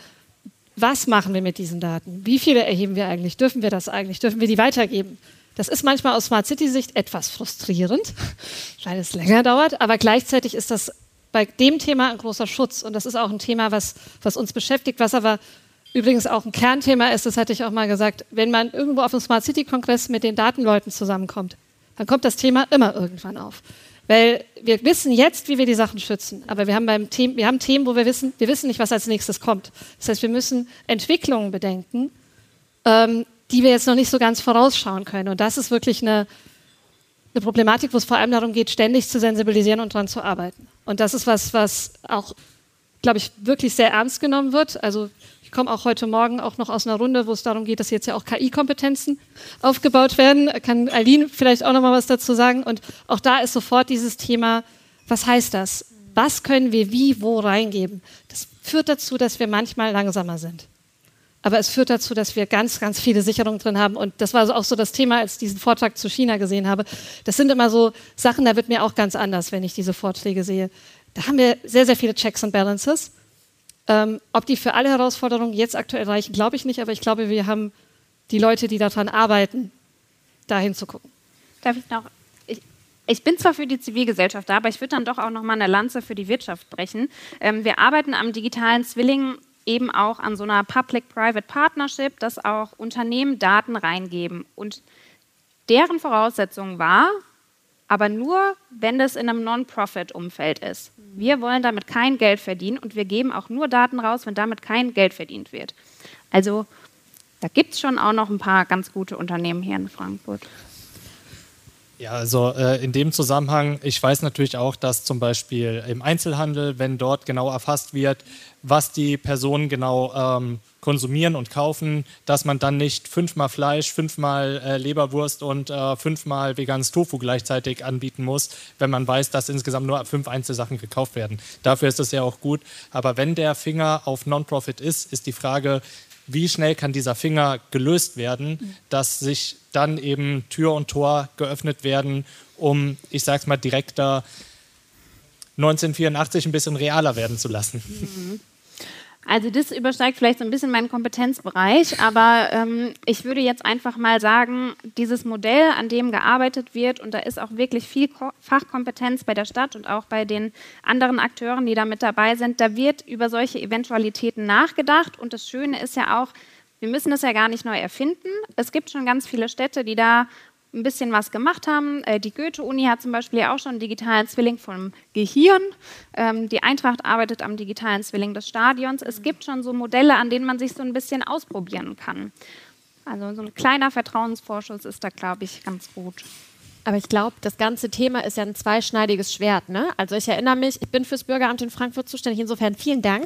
was machen wir mit diesen Daten? Wie viele erheben wir eigentlich? Dürfen wir das eigentlich? Dürfen wir die weitergeben? Das ist manchmal aus Smart City-Sicht etwas frustrierend, weil es länger dauert, aber gleichzeitig ist das bei dem Thema ein großer Schutz und das ist auch ein Thema, was, was uns beschäftigt, was aber übrigens auch ein Kernthema ist, das hatte ich auch mal gesagt, wenn man irgendwo auf einem Smart City-Kongress mit den Datenleuten zusammenkommt, dann kommt das Thema immer irgendwann auf. Weil wir wissen jetzt, wie wir die Sachen schützen, aber wir haben, beim The- wir haben Themen, wo wir wissen, wir wissen nicht, was als nächstes kommt. Das heißt, wir müssen Entwicklungen bedenken, ähm, die wir jetzt noch nicht so ganz vorausschauen können. Und das ist wirklich eine, eine Problematik, wo es vor allem darum geht, ständig zu sensibilisieren und daran zu arbeiten. Und das ist was, was auch, glaube ich, wirklich sehr ernst genommen wird. Also ich komme auch heute Morgen auch noch aus einer Runde, wo es darum geht, dass jetzt ja auch K I-Kompetenzen aufgebaut werden. Kann Aline vielleicht auch noch mal was dazu sagen? Und auch da ist sofort dieses Thema, was heißt das? Was können wir wie, wo reingeben? Das führt dazu, dass wir manchmal langsamer sind. Aber es führt dazu, dass wir ganz, ganz viele Sicherungen drin haben. Und das war auch so das Thema, als ich diesen Vortrag zu China gesehen habe. Das sind immer so Sachen, da wird mir auch ganz anders, wenn ich diese Vorträge sehe. Da haben wir sehr, sehr viele Checks and Balances. Ähm, ob die für alle Herausforderungen jetzt aktuell reichen, glaube ich nicht. Aber ich glaube, wir haben die Leute, die daran arbeiten, da hinzugucken. Darf ich noch? Ich, ich bin zwar für die Zivilgesellschaft da, aber ich würde dann doch auch noch mal eine Lanze für die Wirtschaft brechen. Ähm, wir arbeiten am digitalen Zwilling eben auch an so einer Public-Private Partnership, dass auch Unternehmen Daten reingeben. Und deren Voraussetzung war, aber nur, wenn das in einem Non-Profit-Umfeld ist. Wir wollen damit kein Geld verdienen und wir geben auch nur Daten raus, wenn damit kein Geld verdient wird. Also da gibt es schon auch noch ein paar ganz gute Unternehmen hier in Frankfurt. Ja, also äh, in dem Zusammenhang, ich weiß natürlich auch, dass zum Beispiel im Einzelhandel, wenn dort genau erfasst wird, was die Personen genau ähm, konsumieren und kaufen, dass man dann nicht fünfmal Fleisch, fünfmal äh, Leberwurst und äh, fünfmal veganes Tofu gleichzeitig anbieten muss, wenn man weiß, dass insgesamt nur fünf Einzelsachen gekauft werden. Dafür ist es ja auch gut. Aber wenn der Finger auf Non-Profit ist, ist die Frage, wie schnell kann dieser Finger gelöst werden, dass sich dann eben Tür und Tor geöffnet werden, um, ich sag's mal, direkter neunzehnhundertvierundachtzig ein bisschen realer werden zu lassen. Also das übersteigt vielleicht so ein bisschen meinen Kompetenzbereich, aber ähm, ich würde jetzt einfach mal sagen, dieses Modell, an dem gearbeitet wird, und da ist auch wirklich viel Ko- Fachkompetenz bei der Stadt und auch bei den anderen Akteuren, die da mit dabei sind, da wird über solche Eventualitäten nachgedacht und das Schöne ist ja auch, wir müssen das ja gar nicht neu erfinden. Es gibt schon ganz viele Städte, die da ein bisschen was gemacht haben. Äh, die Goethe-Uni hat zum Beispiel ja auch schon einen digitalen Zwilling vom Gehirn. Ähm, die Eintracht arbeitet am digitalen Zwilling des Stadions. Es gibt schon so Modelle, an denen man sich so ein bisschen ausprobieren kann. Also so ein kleiner Vertrauensvorschuss ist da, glaube ich, ganz gut. Aber ich glaube, das ganze Thema ist ja ein zweischneidiges Schwert. Ne? Also ich erinnere mich, ich bin fürs Bürgeramt in Frankfurt zuständig. Insofern vielen Dank.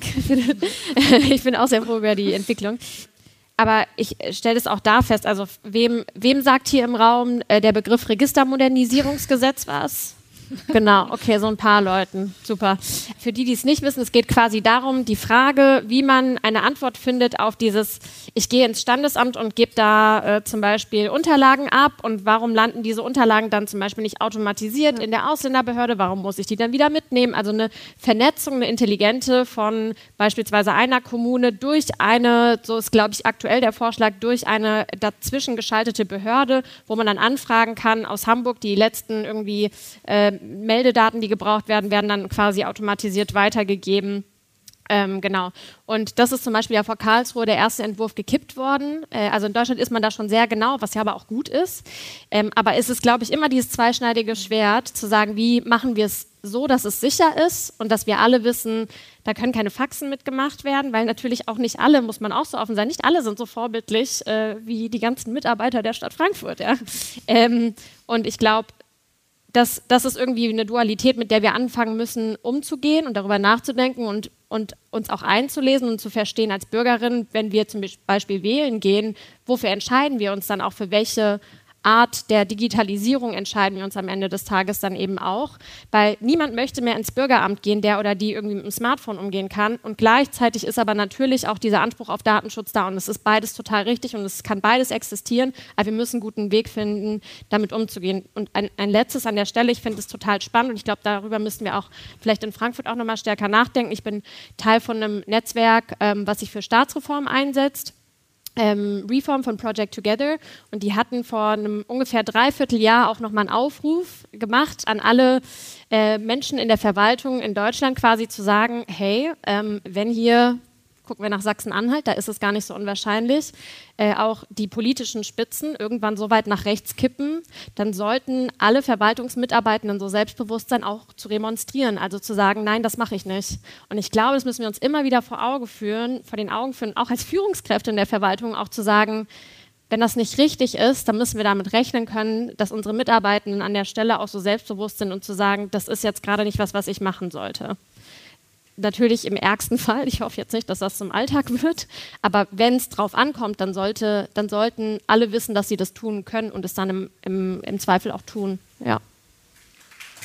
Ich bin auch sehr froh über die Entwicklung. Aber ich stelle es auch da fest, also wem, wem sagt hier im Raum äh, der Begriff Registermodernisierungsgesetz was? Genau, okay, so ein paar Leuten, super. Für die, die es nicht wissen, es geht quasi darum, die Frage, wie man eine Antwort findet auf dieses, ich gehe ins Standesamt und gebe da äh, zum Beispiel Unterlagen ab und warum landen diese Unterlagen dann zum Beispiel nicht automatisiert in der Ausländerbehörde, warum muss ich die dann wieder mitnehmen? Also eine Vernetzung, eine intelligente von beispielsweise einer Kommune durch eine, so ist glaube ich aktuell der Vorschlag, durch eine dazwischen geschaltete Behörde, wo man dann anfragen kann aus Hamburg, die letzten irgendwie äh, Meldedaten, die gebraucht werden, werden dann quasi automatisiert weitergegeben. Ähm, genau. Und das ist zum Beispiel ja vor Karlsruhe der erste Entwurf gekippt worden. Äh, also in Deutschland ist man da schon sehr genau, was ja aber auch gut ist. Ähm, aber es ist, glaube ich, immer dieses zweischneidige Schwert, zu sagen, wie machen wir es so, dass es sicher ist und dass wir alle wissen, da können keine Faxen mitgemacht werden, weil natürlich auch nicht alle, muss man auch so offen sein, nicht alle sind so vorbildlich äh, wie die ganzen Mitarbeiter der Stadt Frankfurt. Ja? Ähm, und ich glaube, Das, das ist irgendwie eine Dualität, mit der wir anfangen müssen, umzugehen und darüber nachzudenken und, und uns auch einzulesen und zu verstehen als Bürgerin, wenn wir zum Beispiel wählen gehen, wofür entscheiden wir uns dann auch, für welche Art der Digitalisierung entscheiden wir uns am Ende des Tages dann eben auch, weil niemand möchte mehr ins Bürgeramt gehen, der oder die irgendwie mit dem Smartphone umgehen kann und gleichzeitig ist aber natürlich auch dieser Anspruch auf Datenschutz da und es ist beides total richtig und es kann beides existieren, aber wir müssen einen guten Weg finden, damit umzugehen. Und ein, ein letztes an der Stelle, ich finde es total spannend und ich glaube, darüber müssen wir auch vielleicht in Frankfurt auch nochmal stärker nachdenken. Ich bin Teil von einem Netzwerk, ähm, was sich für Staatsreform einsetzt. Ähm, Reform von Project Together und die hatten vor einem ungefähr Dreivierteljahr auch nochmal einen Aufruf gemacht an alle äh, Menschen in der Verwaltung in Deutschland quasi zu sagen, hey, ähm, wenn hier, gucken wir nach Sachsen-Anhalt, da ist es gar nicht so unwahrscheinlich, äh, auch die politischen Spitzen irgendwann so weit nach rechts kippen, dann sollten alle Verwaltungsmitarbeitenden so selbstbewusst sein, auch zu remonstrieren, also zu sagen, nein, das mache ich nicht. Und ich glaube, das müssen wir uns immer wieder vor Augen führen, vor den Augen führen, auch als Führungskräfte in der Verwaltung, auch zu sagen, wenn das nicht richtig ist, dann müssen wir damit rechnen können, dass unsere Mitarbeitenden an der Stelle auch so selbstbewusst sind und zu sagen, das ist jetzt gerade nicht was, was ich machen sollte. Natürlich im ärgsten Fall, ich hoffe jetzt nicht, dass das zum Alltag wird, aber wenn es drauf ankommt, dann, sollte, dann sollten alle wissen, dass sie das tun können und es dann im, im, im Zweifel auch tun. Ja.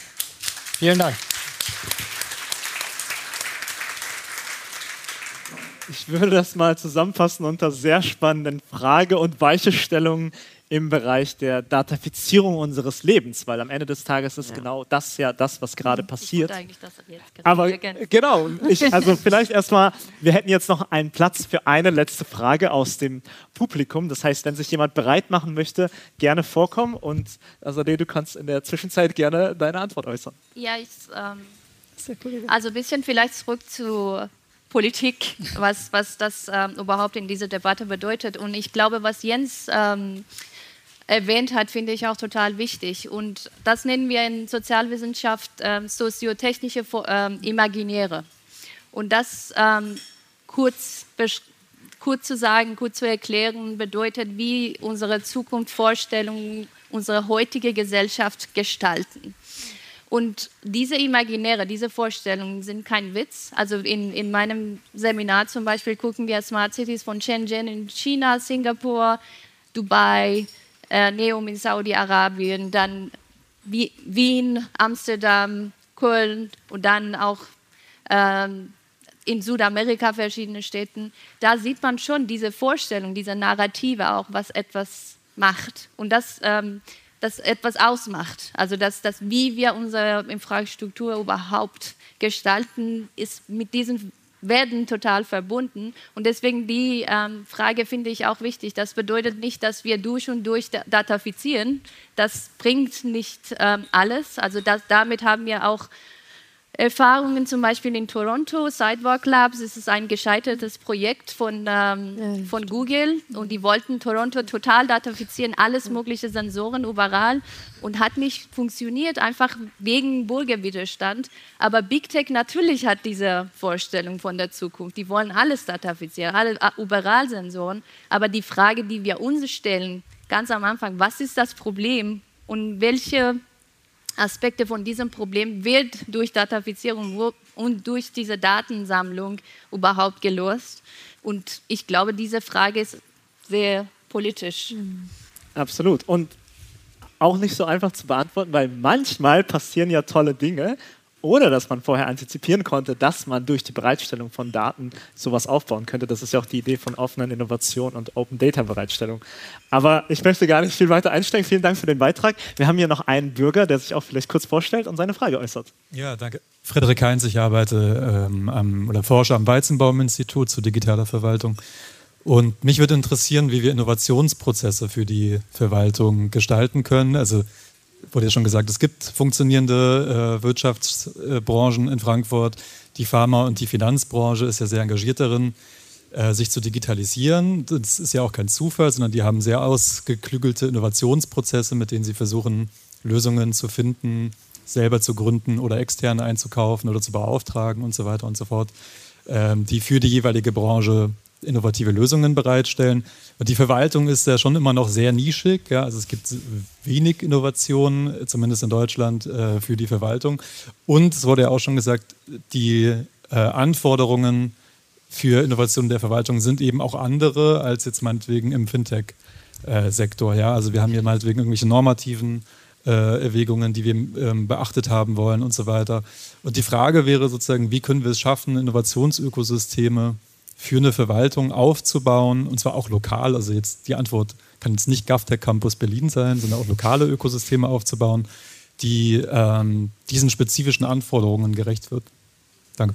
Vielen Dank. Ich würde das mal zusammenfassen unter sehr spannenden Frage- und Weichenstellungen im Bereich der Datafizierung unseres Lebens, weil am Ende des Tages ist ja. genau das ja das, was gerade passiert. Ich das jetzt Aber genau, ich, also vielleicht erstmal, wir hätten jetzt noch einen Platz für eine letzte Frage aus dem Publikum. Das heißt, wenn sich jemand bereit machen möchte, gerne vorkommen und also du kannst in der Zwischenzeit gerne deine Antwort äußern. Ja, ich, ähm, also ein bisschen vielleicht zurück zu Politik, was, was das ähm, überhaupt in dieser Debatte bedeutet. Und ich glaube, was Jens ähm, erwähnt hat, finde ich auch total wichtig. Und das nennen wir in Sozialwissenschaft ähm, soziotechnische ähm, Imaginäre. Und das ähm, kurz, kurz zu sagen, kurz zu erklären, bedeutet, wie unsere Zukunftsvorstellungen unsere heutige Gesellschaft gestalten. Und diese Imaginäre, diese Vorstellungen sind kein Witz. Also in, in meinem Seminar zum Beispiel gucken wir Smart Cities von Shenzhen in China, Singapur, Dubai, äh, Neom in Saudi-Arabien, dann Wien, Amsterdam, Köln und dann auch ähm, in Südamerika verschiedene Städten. Da sieht man schon diese Vorstellung, diese Narrative auch, was etwas macht. Und das ähm, das etwas ausmacht. Also das, das, wie wir unsere Infrastruktur überhaupt gestalten, ist mit diesen Werten total verbunden. Und deswegen die ähm, Frage finde ich auch wichtig. Das bedeutet nicht, dass wir durch und durch datafizieren. Das bringt nicht ähm, alles. Also das, damit haben wir auch Erfahrungen, zum Beispiel in Toronto, Sidewalk Labs, es ist ein gescheitertes Projekt von, ähm, von Google und die wollten Toronto total datafizieren, alles mögliche Sensoren überall und hat nicht funktioniert, einfach wegen Bürgerwiderstand. Aber Big Tech natürlich hat diese Vorstellung von der Zukunft, die wollen alles datafizieren, alle, überall Sensoren, aber die Frage, die wir uns stellen, ganz am Anfang, was ist das Problem und welche Aspekte von diesem Problem wird durch Datafizierung und durch diese Datensammlung überhaupt gelöst. Und ich glaube, diese Frage ist sehr politisch. Absolut. Und auch nicht so einfach zu beantworten, weil manchmal passieren ja tolle Dinge, ohne dass man vorher antizipieren konnte, dass man durch die Bereitstellung von Daten sowas aufbauen könnte. Das ist ja auch die Idee von offenen Innovation und Open Data Bereitstellung. Aber ich möchte gar nicht viel weiter einsteigen. Vielen Dank für den Beitrag. Wir haben hier noch einen Bürger, der sich auch vielleicht kurz vorstellt und seine Frage äußert. Ja, danke. Frederik Heinz, ich arbeite ähm, am, oder forsche am Weizenbaum-Institut zu digitaler Verwaltung. Und mich würde interessieren, wie wir Innovationsprozesse für die Verwaltung gestalten können. Also wurde ja schon gesagt, es gibt funktionierende äh, Wirtschaftsbranchen in Frankfurt. Die Pharma- und die Finanzbranche ist ja sehr engagiert darin, äh, sich zu digitalisieren. Das ist ja auch kein Zufall, sondern die haben sehr ausgeklügelte Innovationsprozesse, mit denen sie versuchen, Lösungen zu finden, selber zu gründen oder externe einzukaufen oder zu beauftragen und so weiter und so fort, äh, die für die jeweilige Branche innovative Lösungen bereitstellen. Und die Verwaltung ist ja schon immer noch sehr nischig. Ja? Also es gibt wenig Innovationen, zumindest in Deutschland, äh, für die Verwaltung. Und es wurde ja auch schon gesagt, die äh, Anforderungen für Innovationen der Verwaltung sind eben auch andere als jetzt meinetwegen im Fintech-Sektor. Ja? Also wir haben hier meinetwegen irgendwelche normativen äh, Erwägungen, die wir ähm, beachtet haben wollen und so weiter. Und die Frage wäre sozusagen, wie können wir es schaffen, Innovationsökosysteme für eine Verwaltung aufzubauen, und zwar auch lokal. Also jetzt die Antwort kann jetzt nicht GovTech Campus Berlin sein, sondern auch lokale Ökosysteme aufzubauen, die ähm, diesen spezifischen Anforderungen gerecht wird. Danke.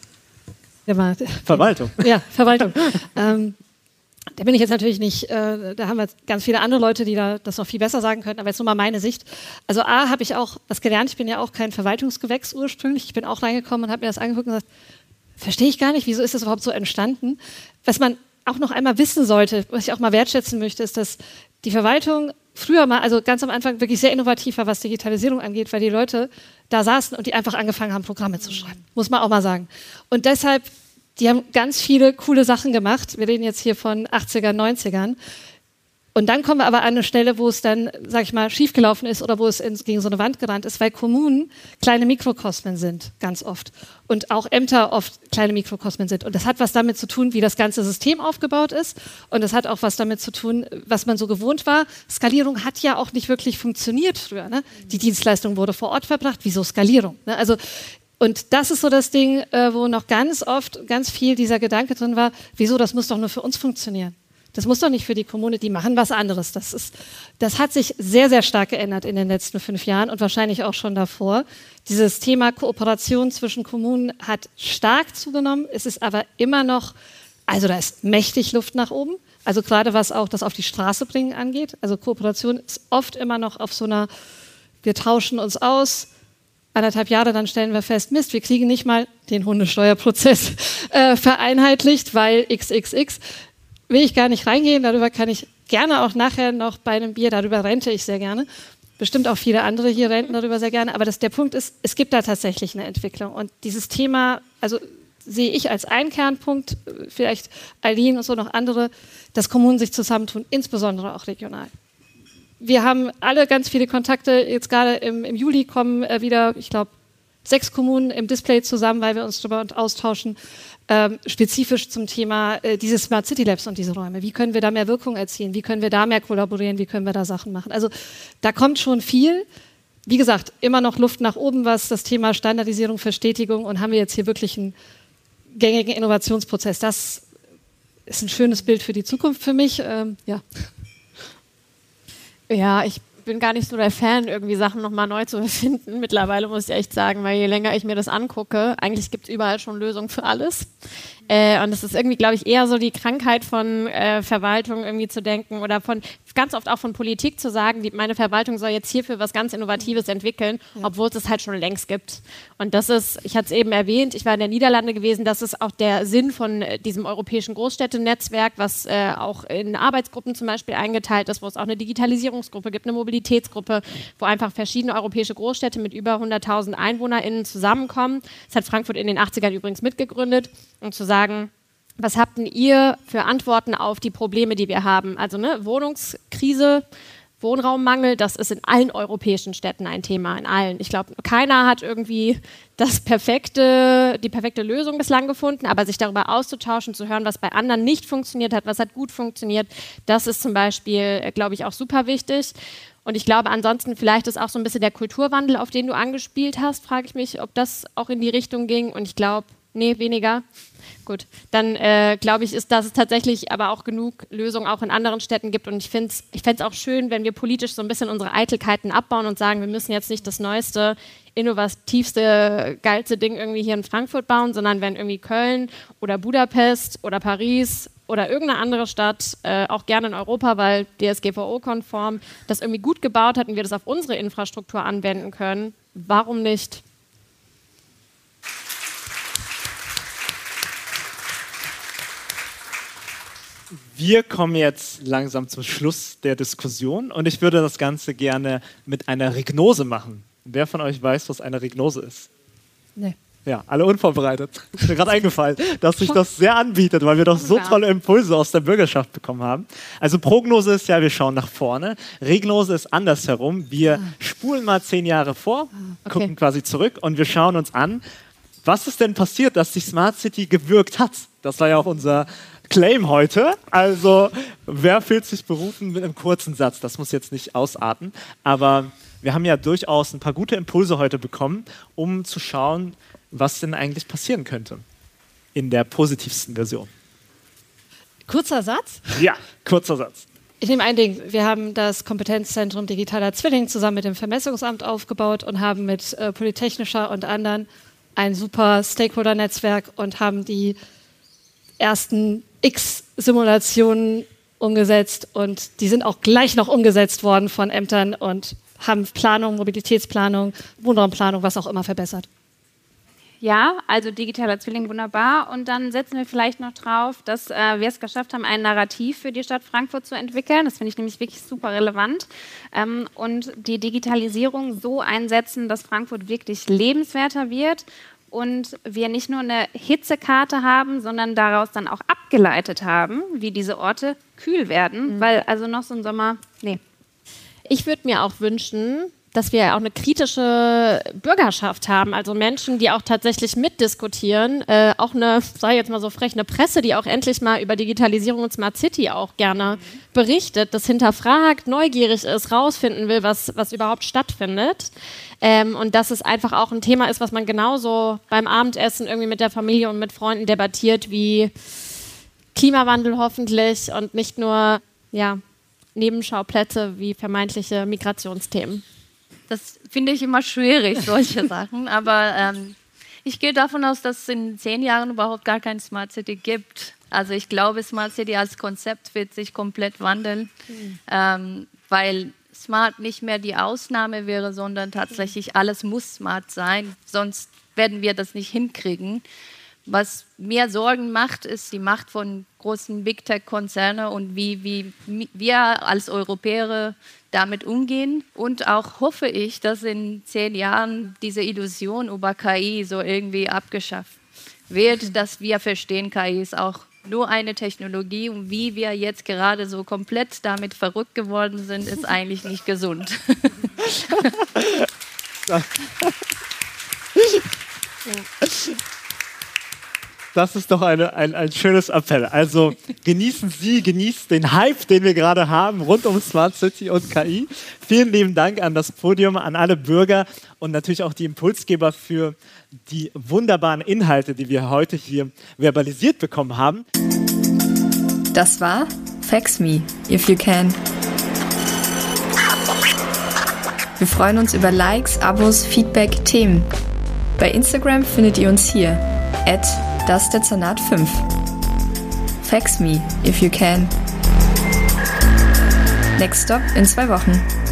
Verwaltung. Ja, Verwaltung. ähm, da bin ich jetzt natürlich nicht, äh, da haben wir ganz viele andere Leute, die da das noch viel besser sagen könnten, aber jetzt nur mal meine Sicht. Also A, habe ich auch das gelernt, ich bin ja auch kein Verwaltungsgewächs ursprünglich, ich bin auch reingekommen und habe mir das angeguckt und gesagt, verstehe ich gar nicht, wieso ist das überhaupt so entstanden? Was man auch noch einmal wissen sollte, was ich auch mal wertschätzen möchte, ist, dass die Verwaltung früher mal, also ganz am Anfang wirklich sehr innovativ war, was Digitalisierung angeht, weil die Leute da saßen und die einfach angefangen haben, Programme zu schreiben. Muss man auch mal sagen. Und deshalb, die haben ganz viele coole Sachen gemacht. Wir reden jetzt hier von achtzigern, neunzigern. Und dann kommen wir aber an eine Stelle, wo es dann, sag ich mal, schiefgelaufen ist oder wo es in, gegen so eine Wand gerannt ist, weil Kommunen kleine Mikrokosmen sind, ganz oft. Und auch Ämter oft kleine Mikrokosmen sind. Und das hat was damit zu tun, wie das ganze System aufgebaut ist. Und das hat auch was damit zu tun, was man so gewohnt war. Skalierung hat ja auch nicht wirklich funktioniert früher. Ne? Die Dienstleistung wurde vor Ort verbracht. Wieso Skalierung? Ne? Also, Und das ist so das Ding, äh, wo noch ganz oft ganz viel dieser Gedanke drin war, wieso, das muss doch nur für uns funktionieren. Das muss doch nicht für die Kommune, die machen was anderes. Das ist, das hat sich sehr, sehr stark geändert in den letzten fünf Jahren und wahrscheinlich auch schon davor. Dieses Thema Kooperation zwischen Kommunen hat stark zugenommen. Es ist aber immer noch, also da ist mächtig Luft nach oben. Also gerade was auch das auf die Straße bringen angeht. Also Kooperation ist oft immer noch auf so einer, wir tauschen uns aus, anderthalb Jahre, dann stellen wir fest, Mist, wir kriegen nicht mal den Hundesteuerprozess äh, vereinheitlicht, weil X X X. Will ich gar nicht reingehen, darüber kann ich gerne auch nachher noch bei einem Bier, darüber rente ich sehr gerne. Bestimmt auch viele andere hier renten darüber sehr gerne, aber das, der Punkt ist, es gibt da tatsächlich eine Entwicklung und dieses Thema, also sehe ich als einen Kernpunkt, vielleicht Eileen und so noch andere, dass Kommunen sich zusammentun, insbesondere auch regional. Wir haben alle ganz viele Kontakte, jetzt gerade im, im Juli kommen äh, wieder, ich glaube, sechs Kommunen im Display zusammen, weil wir uns darüber austauschen, ähm, spezifisch zum Thema äh, diese Smart City Labs und diese Räume. Wie können wir da mehr Wirkung erzielen? Wie können wir da mehr kollaborieren? Wie können wir da Sachen machen? Also da kommt schon viel. Wie gesagt, immer noch Luft nach oben, was das Thema Standardisierung, Verstetigung und haben wir jetzt hier wirklich einen gängigen Innovationsprozess. Das ist ein schönes Bild für die Zukunft für mich. Ähm, ja. Ja, ich bin gar nicht so der Fan, irgendwie Sachen nochmal neu zu erfinden. Mittlerweile muss ich echt sagen, weil je länger ich mir das angucke, eigentlich gibt es überall schon Lösungen für alles. Äh, und es ist irgendwie, glaube ich, eher so die Krankheit von äh, Verwaltung irgendwie zu denken oder von ganz oft auch von Politik zu sagen, die, meine Verwaltung soll jetzt hierfür was ganz Innovatives entwickeln, ja. Obwohl es es halt schon längst gibt. Und das ist, ich hatte es eben erwähnt, ich war in der Niederlande gewesen, das ist auch der Sinn von äh, diesem europäischen Großstädtenetzwerk, was äh, auch in Arbeitsgruppen zum Beispiel eingeteilt ist, wo es auch eine Digitalisierungsgruppe gibt, eine Mobilitätsgruppe, wo einfach verschiedene europäische Großstädte mit über hunderttausend EinwohnerInnen zusammenkommen. Das hat Frankfurt in den achtzigern übrigens mitgegründet, um zu sagen, was habt denn ihr für Antworten auf die Probleme, die wir haben? Also ne, Wohnungskrise, Wohnraummangel, das ist in allen europäischen Städten ein Thema, in allen. Ich glaube, keiner hat irgendwie das perfekte, die perfekte Lösung bislang gefunden, aber sich darüber auszutauschen, zu hören, was bei anderen nicht funktioniert hat, was hat gut funktioniert, das ist zum Beispiel, glaube ich, auch super wichtig. Und ich glaube, ansonsten vielleicht ist auch so ein bisschen der Kulturwandel, auf den du angespielt hast, frage ich mich, ob das auch in die Richtung ging. Und ich glaube, nee, weniger. Gut, dann äh, glaube ich, ist, dass es tatsächlich aber auch genug Lösungen auch in anderen Städten gibt. Und ich finde es ich fände es auch schön, wenn wir politisch so ein bisschen unsere Eitelkeiten abbauen und sagen, wir müssen jetzt nicht das neueste, innovativste, geilste Ding irgendwie hier in Frankfurt bauen, sondern wenn irgendwie Köln oder Budapest oder Paris oder irgendeine andere Stadt, äh, auch gerne in Europa, weil D S G V O-konform, das irgendwie gut gebaut hat und wir das auf unsere Infrastruktur anwenden können, warum nicht? Wir kommen jetzt langsam zum Schluss der Diskussion und ich würde das Ganze gerne mit einer Regnose machen. Wer von euch weiß, was eine Regnose ist? Nee. Ja, alle unvorbereitet. Ist mir gerade eingefallen, dass sich das sehr anbietet, weil wir doch so tolle Impulse aus der Bürgerschaft bekommen haben. Also Prognose ist ja, wir schauen nach vorne. Regnose ist andersherum. Wir spulen mal zehn Jahre vor, okay. gucken quasi zurück und wir schauen uns an, was ist denn passiert, dass die Smart City gewirkt hat? Das war ja auch unser Claim heute. Also, wer fühlt sich berufen mit einem kurzen Satz? Das muss jetzt nicht ausarten, aber wir haben ja durchaus ein paar gute Impulse heute bekommen, um zu schauen, was denn eigentlich passieren könnte in der positivsten Version. Kurzer Satz? Ja, kurzer Satz. Ich nehme ein Ding. Wir haben das Kompetenzzentrum Digitaler Zwilling zusammen mit dem Vermessungsamt aufgebaut und haben mit äh, Polytechnischer und anderen ein super Stakeholder-Netzwerk und haben die ersten X-Simulationen umgesetzt und die sind auch gleich noch umgesetzt worden von Ämtern und haben Planung, Mobilitätsplanung, Wohnraumplanung, was auch immer verbessert. Ja, also digitaler Zwilling, wunderbar. Und dann setzen wir vielleicht noch drauf, dass äh, wir es geschafft haben, ein Narrativ für die Stadt Frankfurt zu entwickeln. Das finde ich nämlich wirklich super relevant. Ähm, und die Digitalisierung so einsetzen, dass Frankfurt wirklich lebenswerter wird und wir nicht nur eine Hitzekarte haben, sondern daraus dann auch abgeleitet haben, wie diese Orte kühl werden. Mhm. Weil also noch so ein Sommer, nee. Ich würde mir auch wünschen, dass wir auch eine kritische Bürgerschaft haben, also Menschen, die auch tatsächlich mitdiskutieren, äh, auch eine, sei jetzt mal so frech, eine Presse, die auch endlich mal über Digitalisierung und Smart City auch gerne berichtet, das hinterfragt, neugierig ist, rausfinden will, was, was überhaupt stattfindet. Ähm, und dass es einfach auch ein Thema ist, was man genauso beim Abendessen irgendwie mit der Familie und mit Freunden debattiert, wie Klimawandel hoffentlich und nicht nur, ja, Nebenschauplätze wie vermeintliche Migrationsthemen. Das finde ich immer schwierig, solche Sachen. Aber ähm, ich gehe davon aus, dass es in zehn Jahren überhaupt gar kein Smart City gibt. Also ich glaube, Smart City als Konzept wird sich komplett wandeln, mhm. ähm, weil Smart nicht mehr die Ausnahme wäre, sondern tatsächlich alles muss smart sein. Sonst werden wir das nicht hinkriegen. Was mir Sorgen macht, ist die Macht von großen Big Tech-Konzernen und wie, wie wir als Europäer damit umgehen. Und auch hoffe ich, dass in zehn Jahren diese Illusion über K I so irgendwie abgeschafft wird, dass wir verstehen, K I ist auch nur eine Technologie und wie wir jetzt gerade so komplett damit verrückt geworden sind, ist eigentlich nicht gesund. Das ist doch eine, ein, ein schönes Appell. Also genießen Sie, genießt den Hype, den wir gerade haben, rund um Smart City und K I. Vielen lieben Dank an das Podium, an alle Bürger und natürlich auch die Impulsgeber für die wunderbaren Inhalte, die wir heute hier verbalisiert bekommen haben. Das war Fax Me, if you can. Wir freuen uns über Likes, Abos, Feedback, Themen. Bei Instagram findet ihr uns hier, at dasdezernat fünf. Fax Me, if you can. Next stop in zwei Wochen.